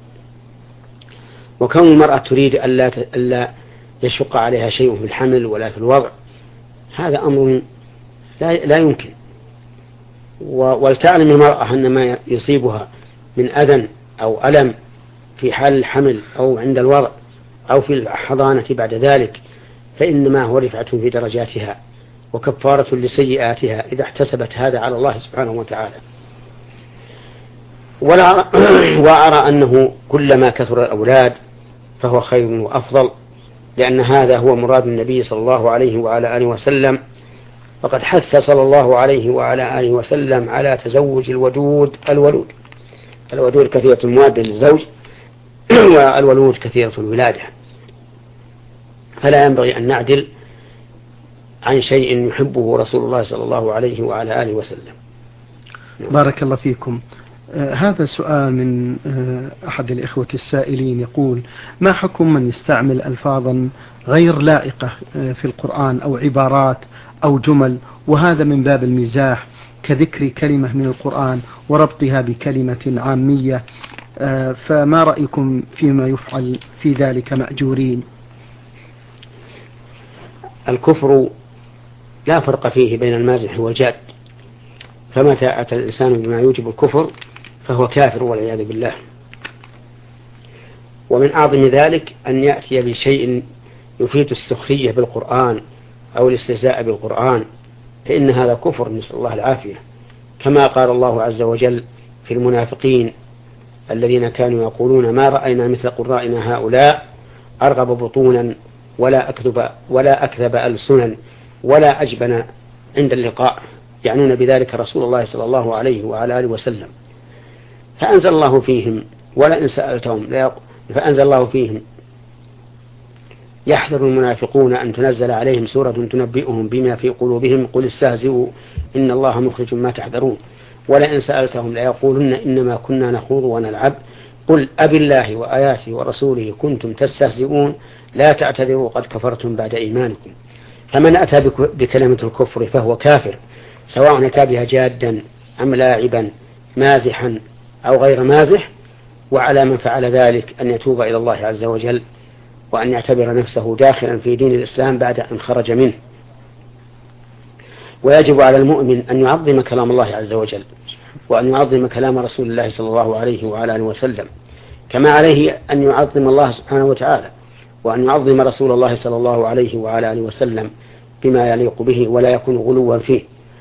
Speaker 1: وكون المرأة تريد ألا يشق عليها شيء في الحمل ولا في الوضع هذا أمر لا يمكن. ولتعلم المرأة أن ما يصيبها من أذى أو ألم في حال الحمل أو عند الوضع أو في الحضانة بعد ذلك فإنما هو رفعة في درجاتها وكفارة لسيئاتها إذا احتسبت هذا على الله سبحانه وتعالى. وأرى أنه كلما كثر الأولاد فهو خير وأفضل، لأن هذا هو مراد النبي صلى الله عليه وعلى آله وسلم، وقد حث صلى الله عليه وعلى آله وسلم على تزوج الودود الولود الودود كثيرة المواد للزوج، والولود كثيرة الولادة، فلا ينبغي أن نعدل عن شيء يحبه رسول الله صلى الله عليه وعلى آله وسلم.
Speaker 2: بارك الله فيكم. آه هذا سؤال من آه أحد الإخوة السائلين يقول: ما حكم من يستعمل ألفاظا غير لائقة آه في القرآن أو عبارات أو جمل، وهذا من باب المزاح، كذكر كلمة من القرآن وربطها بكلمة عامية، آه فما رأيكم فيما يفعل في ذلك مأجورين؟
Speaker 1: الكفر لا فرق فيه بين المازح والجاد، فمتى أتى الإنسان بما يوجب الكفر فهو كافر والعياذ بالله. ومن أعظم ذلك أن يأتي بشيء يفيد السخرية بالقرآن أو الاستهزاء بالقرآن، فإن هذا كفر، نسأل الله العافية، كما قال الله عز وجل في المنافقين الذين كانوا يقولون: ما رأينا مثل قرائنا هؤلاء أرغب بطونا ولا أكذب ولا أكذب ألسنا ولا أجبن عند اللقاء، يعنون بذلك رسول الله صلى الله عليه وعلى آله وسلم. فأنزل الله فيهم ولئن سألتهم فأنزل الله فيهم: يحذر المنافقون أن تنزل عليهم سورة تنبئهم بما في قلوبهم قل استهزئوا إن الله مخرج ما تحذرون ولئن سألتهم ليقولن إنما كنا نخوض ونلعب قل أب الله وآياته ورسوله كنتم تستهزئون لا تعتذروا قد كفرتم بعد إيمانكم. فمن أتى بكلمة الكفر فهو كافر، سواء أتى بها جادا أم لاعبا مازحا أو غير مازح، وعلى من فعل ذلك أن يتوب إلى الله عز وجل وأن يعتبر نفسه داخلا في دين الإسلام بعد أن خرج منه. ويجب على المؤمن أن يعظم كلام الله عز وجل وأن يعظم كلام رسول الله صلى الله عليه وعلى آله وسلم، كما عليه أن يعظم الله سبحانه وتعالى وأن يعظم رسول الله صلى الله عليه وعلى آله وسلم بما يليق به ولا يكون غلوا فيه.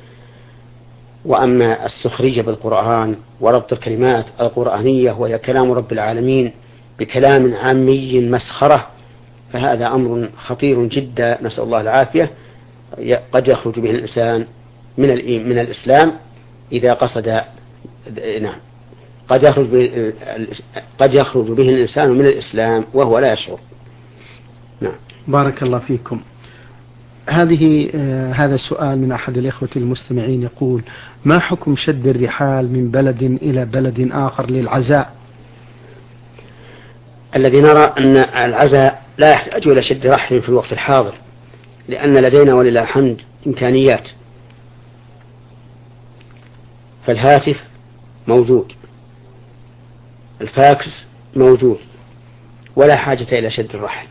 Speaker 1: وأما السخرية بالقرآن وربط الكلمات القرآنية وهي كلام رب العالمين بكلام عامي مسخرة فهذا أمر خطير جدا، نسأل الله العافية، قد يخرج به الإنسان من من الإسلام إذا قصد نعم قد يخرج به قد يخرج به الإنسان من الإسلام وهو لا يشعر. نعم.
Speaker 2: بارك الله فيكم. هذه آه هذا السؤال من أحد الإخوة المستمعين يقول: ما حكم شد الرحال من بلد إلى بلد آخر للعزاء؟
Speaker 1: الذي نرى أن العزاء لا يحتاج إلى شد رحل في الوقت الحاضر، لأن لدينا ولله الحمد إمكانيات، فالهاتف موجود، الفاكس موجود، ولا حاجة إلى شد الرحل.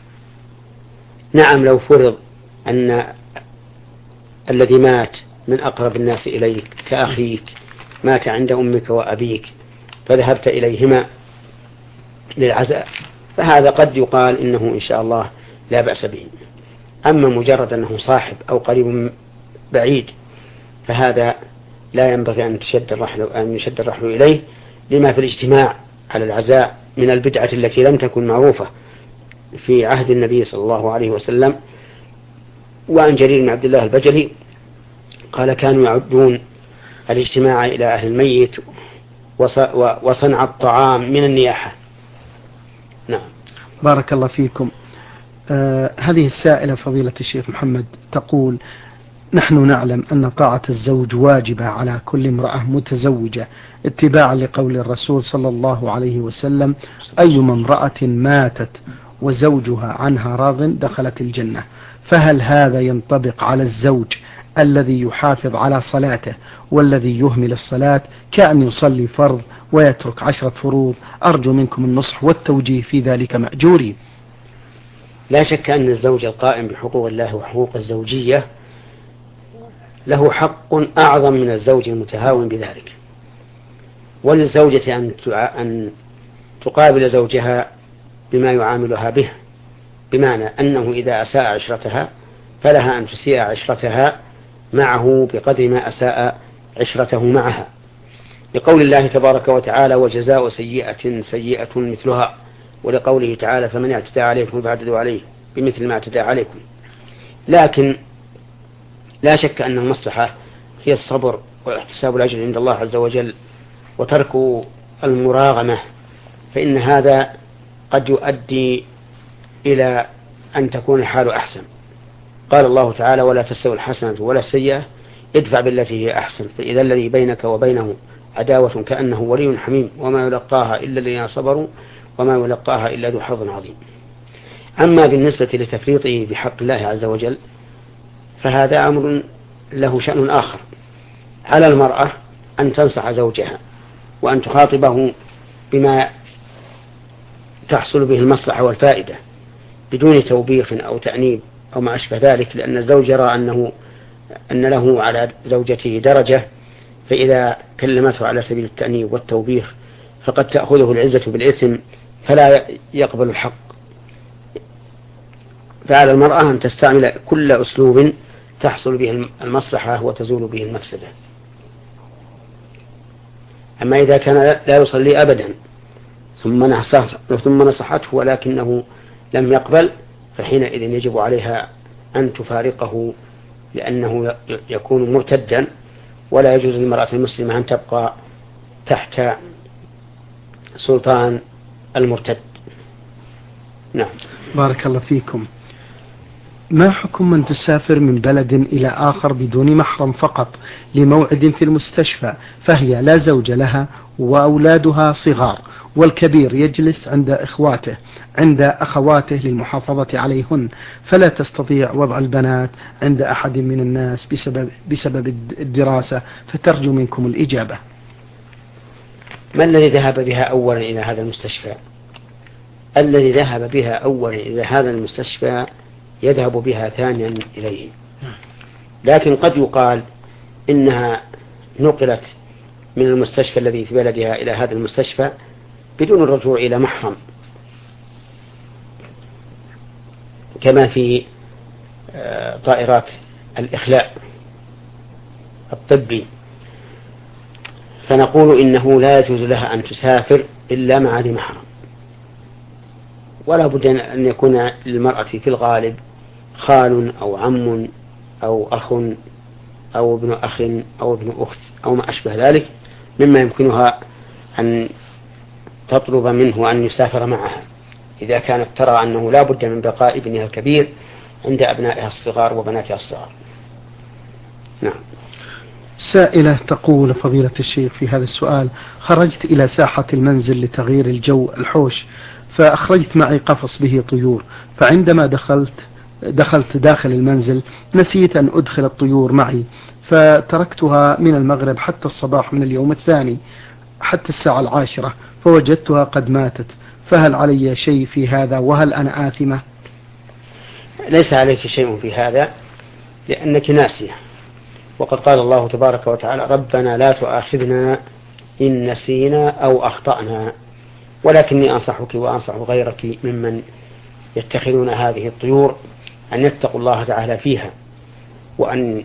Speaker 1: نعم، لو فرض أن الذي مات من أقرب الناس إليك كأخيك مات عند أمك وأبيك فذهبت إليهما للعزاء فهذا قد يقال إنه إن شاء الله لا بأس به. أما مجرد أنه صاحب أو قريب بعيد فهذا لا ينبغي أن تشد الرحل أن يشد الرحل إليه، لما في الاجتماع على العزاء من البدعة التي لم تكن معروفة في عهد النبي صلى الله عليه وسلم. وعن جرير بن عبد الله البجلي قال: كانوا يعدون الاجتماع إلى أهل الميت وصنع الطعام من النياحة. نعم.
Speaker 2: بارك الله فيكم. آه هذه السائلة فضيلة الشيخ محمد تقول: نحن نعلم أن طاعة الزوج واجبة على كل امرأة متزوجة اتباعا لقول الرسول صلى الله عليه وسلم: أيما امرأة ماتت وزوجها عنها راض دخلت الجنة. فهل هذا ينطبق على الزوج الذي يحافظ على صلاته والذي يهمل الصلاة كأن يصلي فرض ويترك عشرة فروض؟ أرجو منكم النصح والتوجيه في ذلك مأجورين.
Speaker 1: لا شك أن الزوج القائم بحقوق الله وحقوق الزوجية له حق أعظم من الزوج المتهاون بذلك، وللزوجة أن تقابل زوجها بما يعاملها به، بمعنى أنه إذا أساء عشرتها فلها أن تسيء عشرتها معه بقدر ما أساء عشرته معها، لقول الله تبارك وتعالى: وجزاء سيئة سيئة مثلها، ولقوله تعالى: فمن اعتدى عليكم فاعتدوا عليه بمثل ما اعتدى عليكم. لكن لا شك أن المصلحة هي الصبر واحتساب الأجر عند الله عز وجل وترك المراغمة، فإن هذا قد يؤدي إلى أن تكون الحال أحسن. قال الله تعالى: ولا تستوي الحسنة ولا السيئة ادفع بالتي هي أحسن فإذا الذي بينك وبينه عداوة كأنه ولي حميم وما يلقاها إلا الذين صبروا وما يلقاها إلا ذو حظ عظيم. أما بالنسبة لتفريطه بحق الله عز وجل فهذا أمر له شأن آخر. على المرأة أن تنصح زوجها وأن تخاطبه بما تحصل به المصلحة والفائدة بدون توبيخ أو تأنيب أو ما أشبه ذلك، لأن الزوج يرى أنه أن له على زوجته درجة، فإذا كلمته على سبيل التأنيب والتوبيخ فقد تأخذه العزة بالإثم فلا يقبل الحق. فعلى المرأة أن تستعمل كل أسلوب تحصل به المصلحة وتزول به المفسدة. أما إذا كان لا يصلي أبدا ثم نصحته ولكنه لم يقبل فحينئذ يجب عليها أن تفارقه، لأنه يكون مرتدا، ولا يجوز للمرأة المسلمة أن تبقى تحت سلطان المرتد. نعم.
Speaker 2: بارك الله فيكم. ما حكم من تسافر من بلد إلى آخر بدون محرم فقط لموعد في المستشفى، فهي لا زوج لها وأولادها صغار، والكبير يجلس عند إخواته عند أخواته للمحافظة عليهن، فلا تستطيع وضع البنات عند أحد من الناس بسبب, بسبب الدراسة، فترجو منكم الإجابة.
Speaker 1: ما الذي ذهب بها أولا إلى هذا المستشفى؟ الذي ذهب بها أولا إلى هذا المستشفى يذهب بها ثانيا إليه. لكن قد يقال إنها نقلت من المستشفى الذي في بلدها إلى هذا المستشفى بدون الرجوع إلى محرم، كما في طائرات الإخلاء الطبي، فنقول إنه لا يجوز لها أن تسافر إلا مع ذي محرم، ولا بد أن يكون للمرأة في الغالب خال أو عم أو أخ أو ابن أخ أو ابن أخت أو ما أشبه ذلك مما يمكنها أن تطلب منه أن يسافر معها إذا كانت ترى أنه لا بد من بقاء ابنها الكبير عند أبنائها الصغار وبناتها الصغار. نعم.
Speaker 2: سائلة تقول: فضيلة الشيخ، في هذا السؤال خرجت إلى ساحة المنزل لتغيير الجو الحوش، فأخرجت معي قفص به طيور، فعندما دخلت دخلت داخل المنزل نسيت أن أدخل الطيور معي، فتركتها من المغرب حتى الصباح من اليوم الثاني حتى الساعة العاشرة، فوجدتها قد ماتت، فهل علي شيء في هذا وهل أنا آثمة؟
Speaker 1: ليس عليك شيء في هذا لأنك ناسية، وقد قال الله تبارك وتعالى: ربنا لا تؤاخذنا إن نسينا أو أخطأنا. ولكني أنصحك وأنصح غيرك ممن يتخذون هذه الطيور أن يتقوا الله تعالى فيها، وأن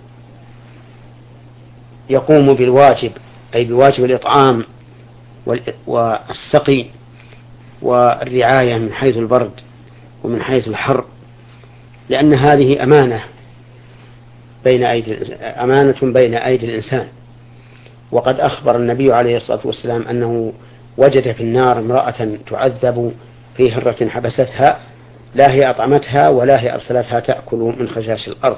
Speaker 1: يقوموا بالواجب، أي بواجب الإطعام والسقي والرعاية من حيث البرد ومن حيث الحر، لأن هذه أمانة بين أيدي أمانة بين أيدي الإنسان. وقد أخبر النبي عليه الصلاة والسلام أنه وجد في النار امرأة تعذب في هرة حبستها، لا هي أطعمتها ولا هي أرسلتها تأكل من خشاش الأرض.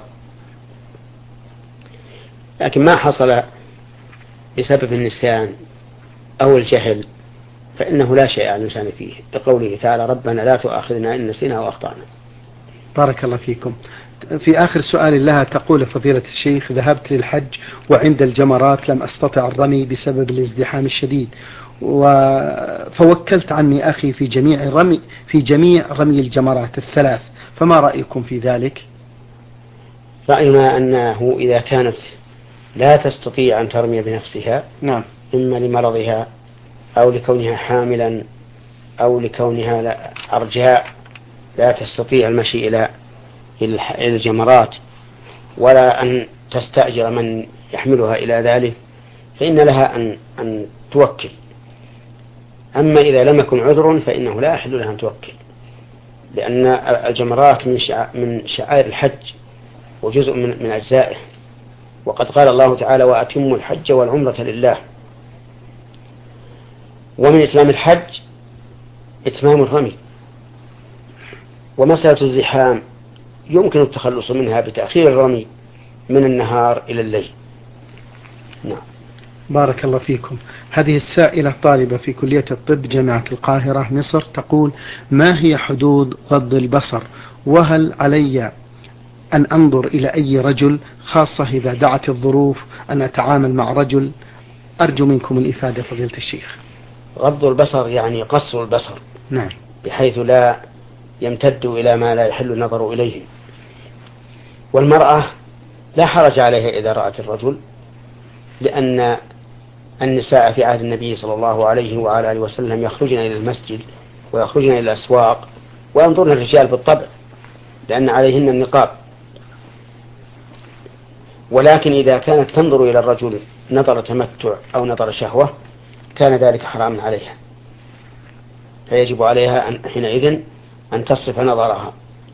Speaker 1: لكن ما حصل بسبب النسيان أو الجهل فإنه لا شيء على الإنسان فيه، بقوله تعالى: ربنا لا تؤاخذنا إن نسينا وأخطأنا.
Speaker 2: بارك الله فيكم. في آخر سؤال لها تقول: فضيلة الشيخ، ذهبت للحج وعند الجمرات لم أستطع الرمي بسبب الازدحام الشديد، فوكلت عني أخي في جميع رمي في جميع رمي الجمرات الثلاث، فما رأيكم في ذلك؟
Speaker 1: رأينا أنه إذا كانت لا تستطيع أن ترمي بنفسها،
Speaker 2: نعم،
Speaker 1: إما لمرضها أو لكونها حاملا أو لكونها لا أرجاء لا تستطيع المشي إلى الجمرات ولا أن تستأجر من يحملها إلى ذلك، فإن لها أن أن توكل. أما إذا لم يكن عذر فإنه لا يحل لها أن توكل، لأن الجمرات من من شعائر الحج وجزء من من أجزائه، وقد قال الله تعالى: وأتموا الحج والعمرة لله. ومن إتمام الحج إتمام الرمي. ومسألة الزحام يمكن التخلص منها بتأخير الرمي من النهار إلى الليل. نعم.
Speaker 2: بارك الله فيكم. هذه السائلة طالبة في كلية الطب جامعة القاهرة مصر تقول: ما هي حدود غض البصر؟ وهل علي أن أنظر إلى أي رجل، خاصة إذا دعت الظروف أن أتعامل مع رجل؟ أرجو منكم الإفادة فضيلة الشيخ.
Speaker 1: غض البصر يعني قصر البصر.
Speaker 2: نعم.
Speaker 1: بحيث لا يمتد إلى ما لا يحل النظر إليه. والمرأة لا حرج عليها إذا رأت الرجل، لأن النساء في عهد النبي صلى الله عليه وعلى آله وسلم يخرجن إلى المسجد ويخرجن إلى الأسواق وينظرن الرجال بالطبع، لأن عليهن النقاب. ولكن إذا كانت تنظر إلى الرجل نظر تمتع أو نظر شهوة كان ذلك حراما عليها، فيجب عليها أن حينئذ أن تصرف نظرها.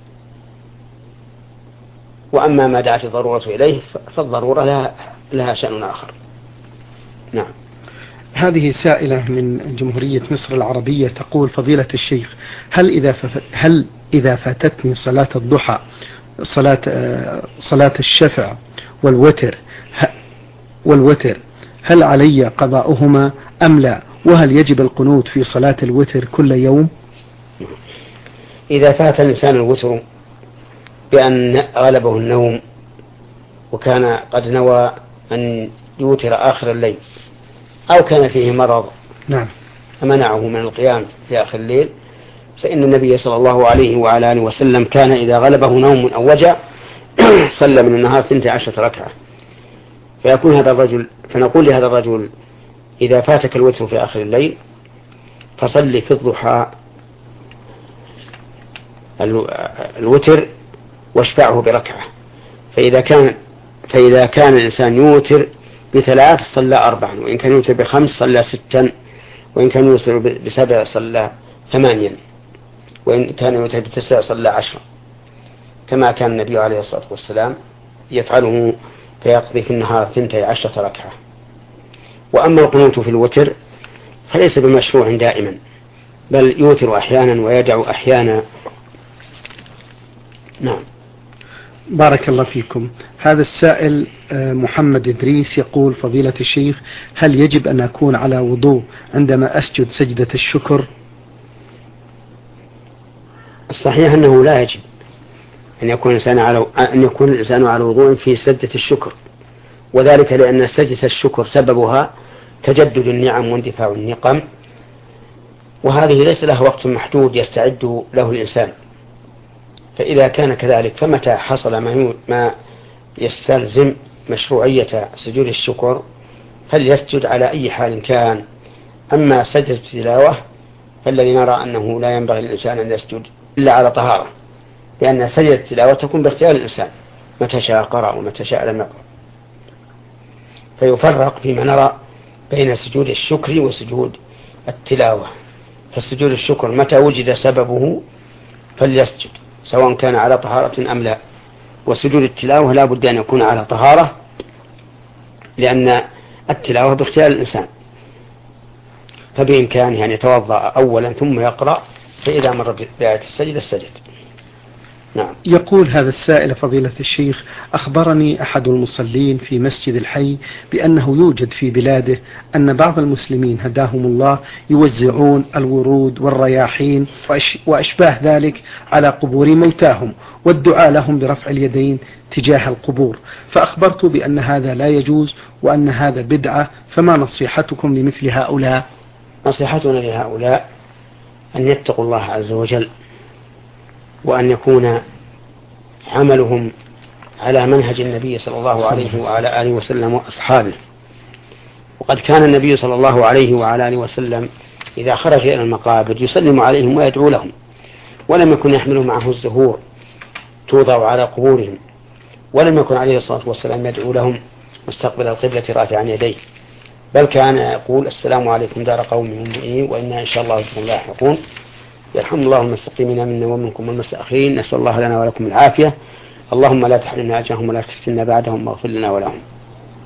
Speaker 1: وأما ما دعت الضرورة إليه فالضرورة لها, لها شأن آخر. نعم.
Speaker 2: هذه سائلة من جمهورية مصر العربية تقول: فضيلة الشيخ، هل إذا هل إذا فاتتني صلاة الضحى صلاة صلاة الشفع والوتر والوتر هل علي قضاؤهما أم لا؟ وهل يجب القنوت في صلاة الوتر كل يوم؟
Speaker 1: إذا فات الإنسان الوتر بأن غلبه النوم وكان قد نوى أن يوتر آخر الليل، أو كان فيه مرض
Speaker 2: نعم
Speaker 1: فمنعه من القيام في آخر الليل، فإن النبي صلى الله عليه وعلى آله وسلم كان إذا غلبه نوم أو وجع صلى من النهار اثنتي عشرة ركعة. فيكون هذا الرجل فنقول لهذا الرجل: إذا فاتك الوتر في آخر الليل فصلي في الضحى الوتر واشفعه بركعة. فإذا كان فإذا كان الإنسان يوتر بثلاث صلى أربعا، وإن كان يوتر بخمس صلى ستا، وإن كان يوتر بسبع صلى ثمانيا، وإن كان يوتر بتسع صلى عشرا، كما كان النبي عليه الصلاة والسلام يفعله، فيقضي في النهار ثنتي عشرة ركعة. وأما القنوت في الوتر فليس بمشروع دائما، بل يوتر أحيانا ويدع أحيانا. نعم.
Speaker 2: بارك الله فيكم. هذا السائل محمد إدريس يقول: فضيلة الشيخ، هل يجب أن أكون على وضوء عندما أسجد سجدة الشكر؟
Speaker 1: الصحيح أنه لا يجب أن يكون الإنسان على أن يكون الإنسان على وضوء في سجدة الشكر، وذلك لأن سجدة الشكر سببها تجدد النعم واندفاع النقم، وهذه ليس لها وقت محدود يستعد له الإنسان. فإذا كان كذلك فمتى حصل ما يستلزم مشروعية سجود الشكر فليسجد على أي حال كان. أما سجدة التلاوة فالذي نرى أنه لا ينبغي للإنسان أن يسجد إلا على طهارة، لأن سجدة التلاوة تكون باختيار الإنسان، متى شاء قرأ ومتى شاء لم يقرأ. فيفرق فيما نرى بين سجود الشكر وسجود التلاوة. فسجود الشكر متى وجد سببه فليسجد سواء كان على طهارة أم لا، وسجود التلاوة لا بد أن يكون على طهارة، لأن التلاوة باختيار الإنسان، فبإمكانه أن يتوضأ أولا ثم يقرأ، فإذا مر بآية السجد السجد. نعم.
Speaker 2: يقول هذا السائل: فضيلة الشيخ، أخبرني أحد المصلين في مسجد الحي بأنه يوجد في بلاده أن بعض المسلمين هداهم الله يوزعون الورود والرياحين وأشباه ذلك على قبور موتاهم والدعاء لهم برفع اليدين تجاه القبور، فأخبرت بأن هذا لا يجوز وأن هذا بدعة، فما نصيحتكم لمثل هؤلاء؟
Speaker 1: نصيحتنا لهؤلاء أن يتقوا الله عز وجل، وأن يكون عملهم على منهج النبي صلى الله عليه وعلى آله وسلم وأصحابه. وقد كان النبي صلى الله عليه وعلى آله وسلم إذا خرج إلى المقابر يسلم عليهم ويدعو لهم، ولم يكن يحمل معه الزهور توضع على قبورهم، ولم يكن عليه الصلاة والسلام يدعو لهم مستقبل القبلة رافعا يديه، بل كان يقول: السلام عليكم دار قوم مؤمنين وإنا إن شاء الله بكم لاحقون، يرحم الله المستقيمين منا ومنكم والمستأخرين، نسأل الله لنا ولكم العافية، اللهم لا تحرمنا أجرهم ولا تفتنا بعدهم واغفر لنا ولهم.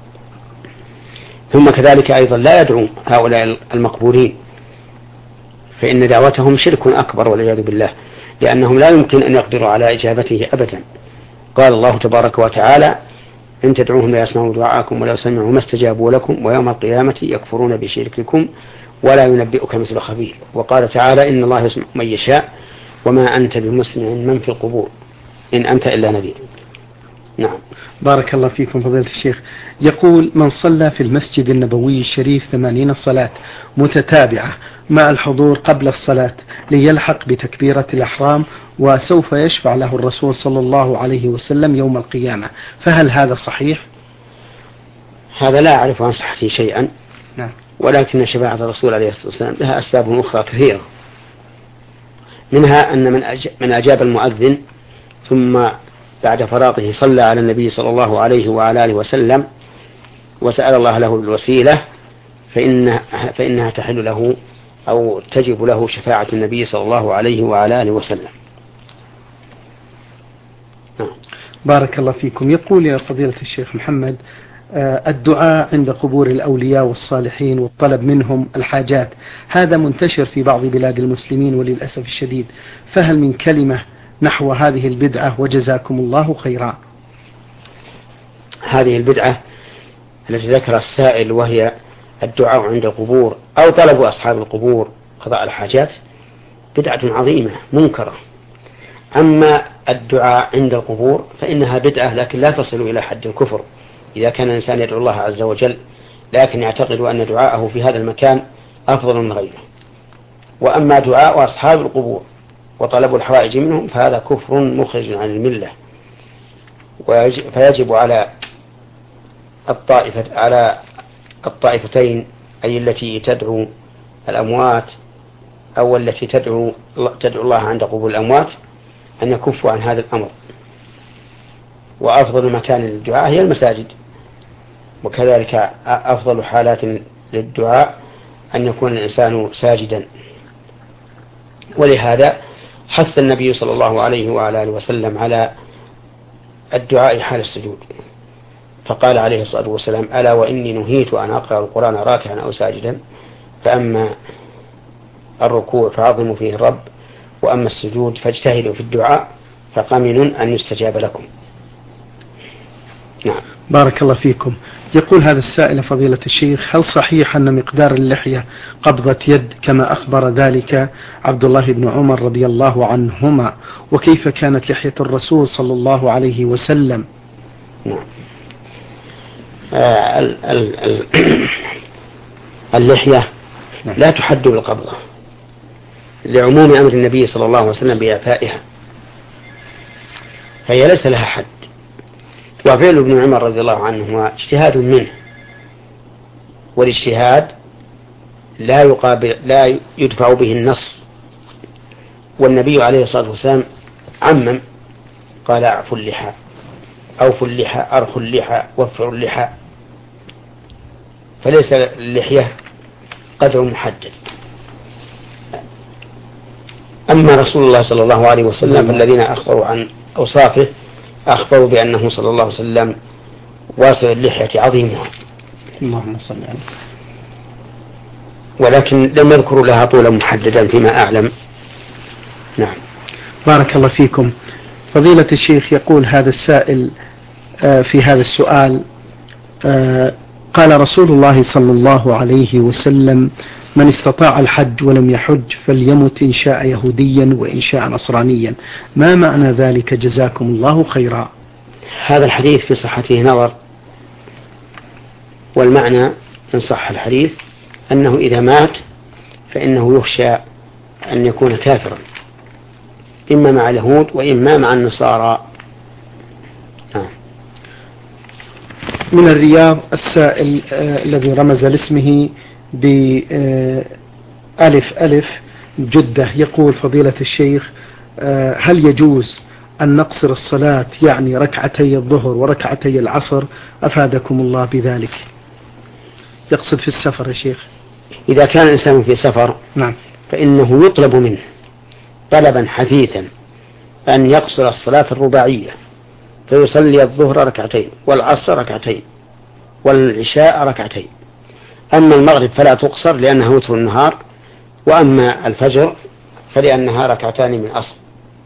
Speaker 1: ثم كذلك أيضا لا يدعو هؤلاء المقبورين، فإن دعوتهم شرك أكبر والعياذ بالله، لأنهم لا يمكن أن يقدروا على إجابته أبدا. قال الله تبارك وتعالى: إن تدعوهم لا يسمعوا دعاءكم ولو سمعوا ما استجابوا لكم ويوم القيامة يكفرون بشرككم ولا ينبئك مثل خبير. وقال تعالى: إن الله يسمع من يشاء وما أنت بمسمع من في القبور إن أنت إلا نذير. نعم.
Speaker 2: بارك الله فيكم فضيلة الشيخ. يقول: من صلى في المسجد النبوي الشريف ثمانين صلاة متتابعة مع الحضور قبل الصلاة ليلحق بتكبيرة الإحرام وسوف يشفع له الرسول صلى الله عليه وسلم يوم القيامة، فهل هذا صحيح؟
Speaker 1: هذا لا أعرف عن صحته شيئا.
Speaker 2: نعم.
Speaker 1: ولكن شفاعة الرسول عليه الصلاة والسلام لها أسباب أخرى كثيرة، منها أن من أجاب المؤذن ثم بعد فراغه صلى على النبي صلى الله عليه وعلى آله وسلم وسأل الله له الوسيلة فإنها, فإنها تحل له أو تجب له شفاعة النبي صلى الله عليه وعلى آله وسلم. نعم.
Speaker 2: بارك الله فيكم. يقول يا فضيلة الشيخ محمد: الدعاء عند قبور الأولياء والصالحين والطلب منهم الحاجات هذا منتشر في بعض بلاد المسلمين وللأسف الشديد، فهل من كلمة نحو هذه البدعة وجزاكم الله خيرا؟
Speaker 1: هذه البدعة التي ذكر السائل وهي الدعاء عند القبور أو طلب أصحاب القبور قضاء الحاجات بدعة عظيمة منكرة. أما الدعاء عند القبور فإنها بدعة لكن لا تصل إلى حد الكفر إذا كان الإنسان يدعو الله عز وجل، لكن يعتقد أن دعاءه في هذا المكان أفضل من غيره. وأما دعاء أصحاب القبور وطلب الحوائج منهم فهذا كفر مخرج عن الملة، فيجب على الطائفة على الطائفتين، أي التي تدعو الأموات أو التي تدعو تدعو الله عند قبور الأموات، أن يكفوا عن هذا الأمر. وأفضل مكان للدعاء هي المساجد، وكذلك أفضل حالات للدعاء أن يكون الإنسان ساجدا. ولهذا حث النبي صلى الله عليه وعلى آله وسلم على الدعاء حال السجود، فقال عليه الصلاة والسلام: ألا وإني نهيت أن أقرأ القرآن راكعا أو ساجدا، فأما الركوع فعظموا فيه الرب، وأما السجود فاجتهدوا في الدعاء فقمن أن يستجاب لكم. نعم.
Speaker 2: بارك الله فيكم. يقول هذا السائل فضيلة الشيخ: هل صحيح أن مقدار اللحية قبضة يد كما أخبر ذلك عبد الله بن عمر رضي الله عنهما، وكيف كانت لحية الرسول صلى الله عليه وسلم؟
Speaker 1: نعم. آه ال ال ال اللحية لا تحد بالقبضة لعموم أمر النبي صلى الله عليه وسلم بإعفائها، فهي ليس لها حد. وفعل ابن عمر رضي الله عنه هو اجتهاد منه، والاجتهاد لا يقابل لا يدفع به النص، والنبي عليه الصلاة والسلام عمم قال: اعفوا اللحى، أوفوا اللحى، أرخوا اللحى، وفروا اللحى، فليس اللحية قدر محدد. أما رسول الله صلى الله عليه وسلم فالذين أخبروا عن أوصافه أخبروا بأنه صلى الله عليه وسلم واسع اللحية عظيمها،
Speaker 2: اللهم صل عليه،
Speaker 1: ولكن لم يذكروا لها طولا محددا فيما أعلم. نعم.
Speaker 2: بارك الله فيكم. فضيلة الشيخ يقول هذا السائل في هذا السؤال: قال رسول الله صلى الله عليه وسلم: من استطاع الحج ولم يحج فليمت إن شاء يهوديا وإن شاء نصرانيا، ما معنى ذلك جزاكم الله خيرا؟
Speaker 1: هذا الحديث في صحته نظر، والمعنى إن صح الحديث أنه إذا مات فإنه يخشى أن يكون كافرا إما مع اليهود وإما مع النصارى. آه.
Speaker 2: من الرياض السائل آه الذي رمز لاسمه بألف ألف جدة يقول: فضيلة الشيخ، آه هل يجوز أن نقصر الصلاة يعني ركعتي الظهر وركعتي العصر؟ أفادكم الله بذلك. يقصد في السفر يا شيخ.
Speaker 1: إذا كان الإنسان في سفر
Speaker 2: نعم
Speaker 1: فإنه يطلب منه طلبا حثيثا أن يقصر الصلاة الرباعية، فيصلي الظهر ركعتين والعصر ركعتين والعشاء ركعتين. أما المغرب فلا تقصر لأنها وتر النهار، وأما الفجر فلأنها ركعتان من أصل.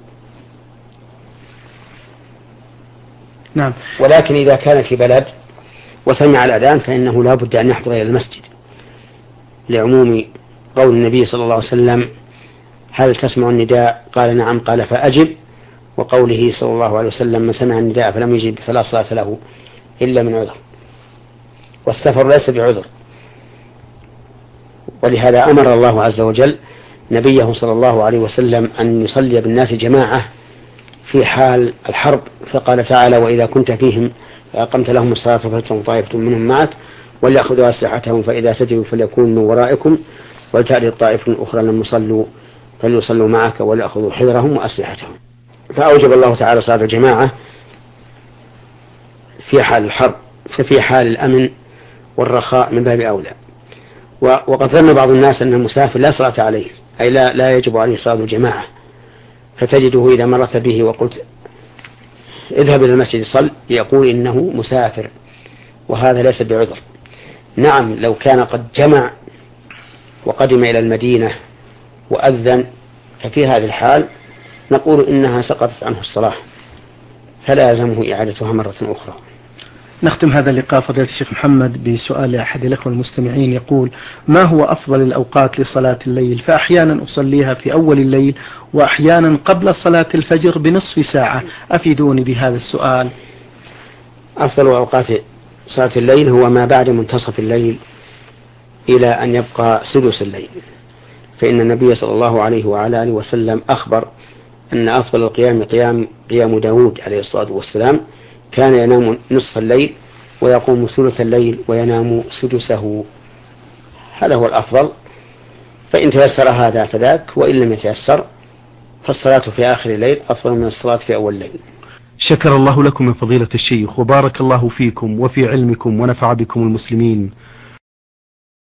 Speaker 2: نعم.
Speaker 1: ولكن إذا كان في بلد وسمع الأذان فإنه لا بد أن يحضر إلى المسجد، لعموم قول النبي صلى الله عليه وسلم: هل تسمع النداء؟ قال: نعم. قال: فأجب. وقوله صلى الله عليه وسلم: من سمع النداء فلم يجب فلا صلاة له إلا من عذر، والسفر ليس بعذر. ولهذا أمر الله عز وجل نبيه صلى الله عليه وسلم أن يصلي بالناس جماعة في حال الحرب، فقال تعالى: وإذا كنت فيهم فأقمت لهم الصلاة فلتقم طائفة منهم معك وليأخذوا أسلحتهم فإذا سجدوا فليكونوا من ورائكم ولتأتي الطائفة الأخرى لم يصلوا فليصلوا معك وليأخذوا حذرهم وأسلحتهم. فأوجب الله تعالى صلاة الجماعة في حال الحرب، ففي حال الأمن والرخاء من باب أولى. وقد ظن بعض الناس أن المسافر لا صلاة عليه، أي لا, لا يجب عليه صلاة الجماعة، فتجده إذا مرت به وقلت اذهب إلى المسجد صل يقول إنه مسافر، وهذا ليس بعذر. نعم، لو كان قد جمع وقدم إلى المدينة وأذن ففي هذه الحال نقول إنها سقطت عنه الصلاة فلا يلزمه إعادتها مرة أخرى.
Speaker 2: نختم هذا اللقاء فضيلة الشيخ محمد بسؤال أحد الأخوة المستمعين يقول: ما هو أفضل الأوقات لصلاة الليل؟ فأحيانا أصليها في أول الليل وأحيانا قبل صلاة الفجر بنصف ساعة، أفيدوني بهذا السؤال.
Speaker 1: أفضل أوقات صلاة الليل هو ما بعد منتصف الليل إلى أن يبقى سدس الليل، فإن النبي صلى الله عليه وعلى آله وسلم أخبر أن أفضل القيام قيام قيام داود عليه الصلاة والسلام، كان ينام نصف الليل ويقوم ثلث الليل وينام سدسه. هذا هو الأفضل، فإن تيسر هذا فذاك، وإن لم يتيسر فالصلاة في آخر الليل أفضل من الصلاة في أول الليل.
Speaker 2: شكر الله لكم من فضيلة الشيخ، وبارك الله فيكم وفي علمكم ونفع بكم المسلمين.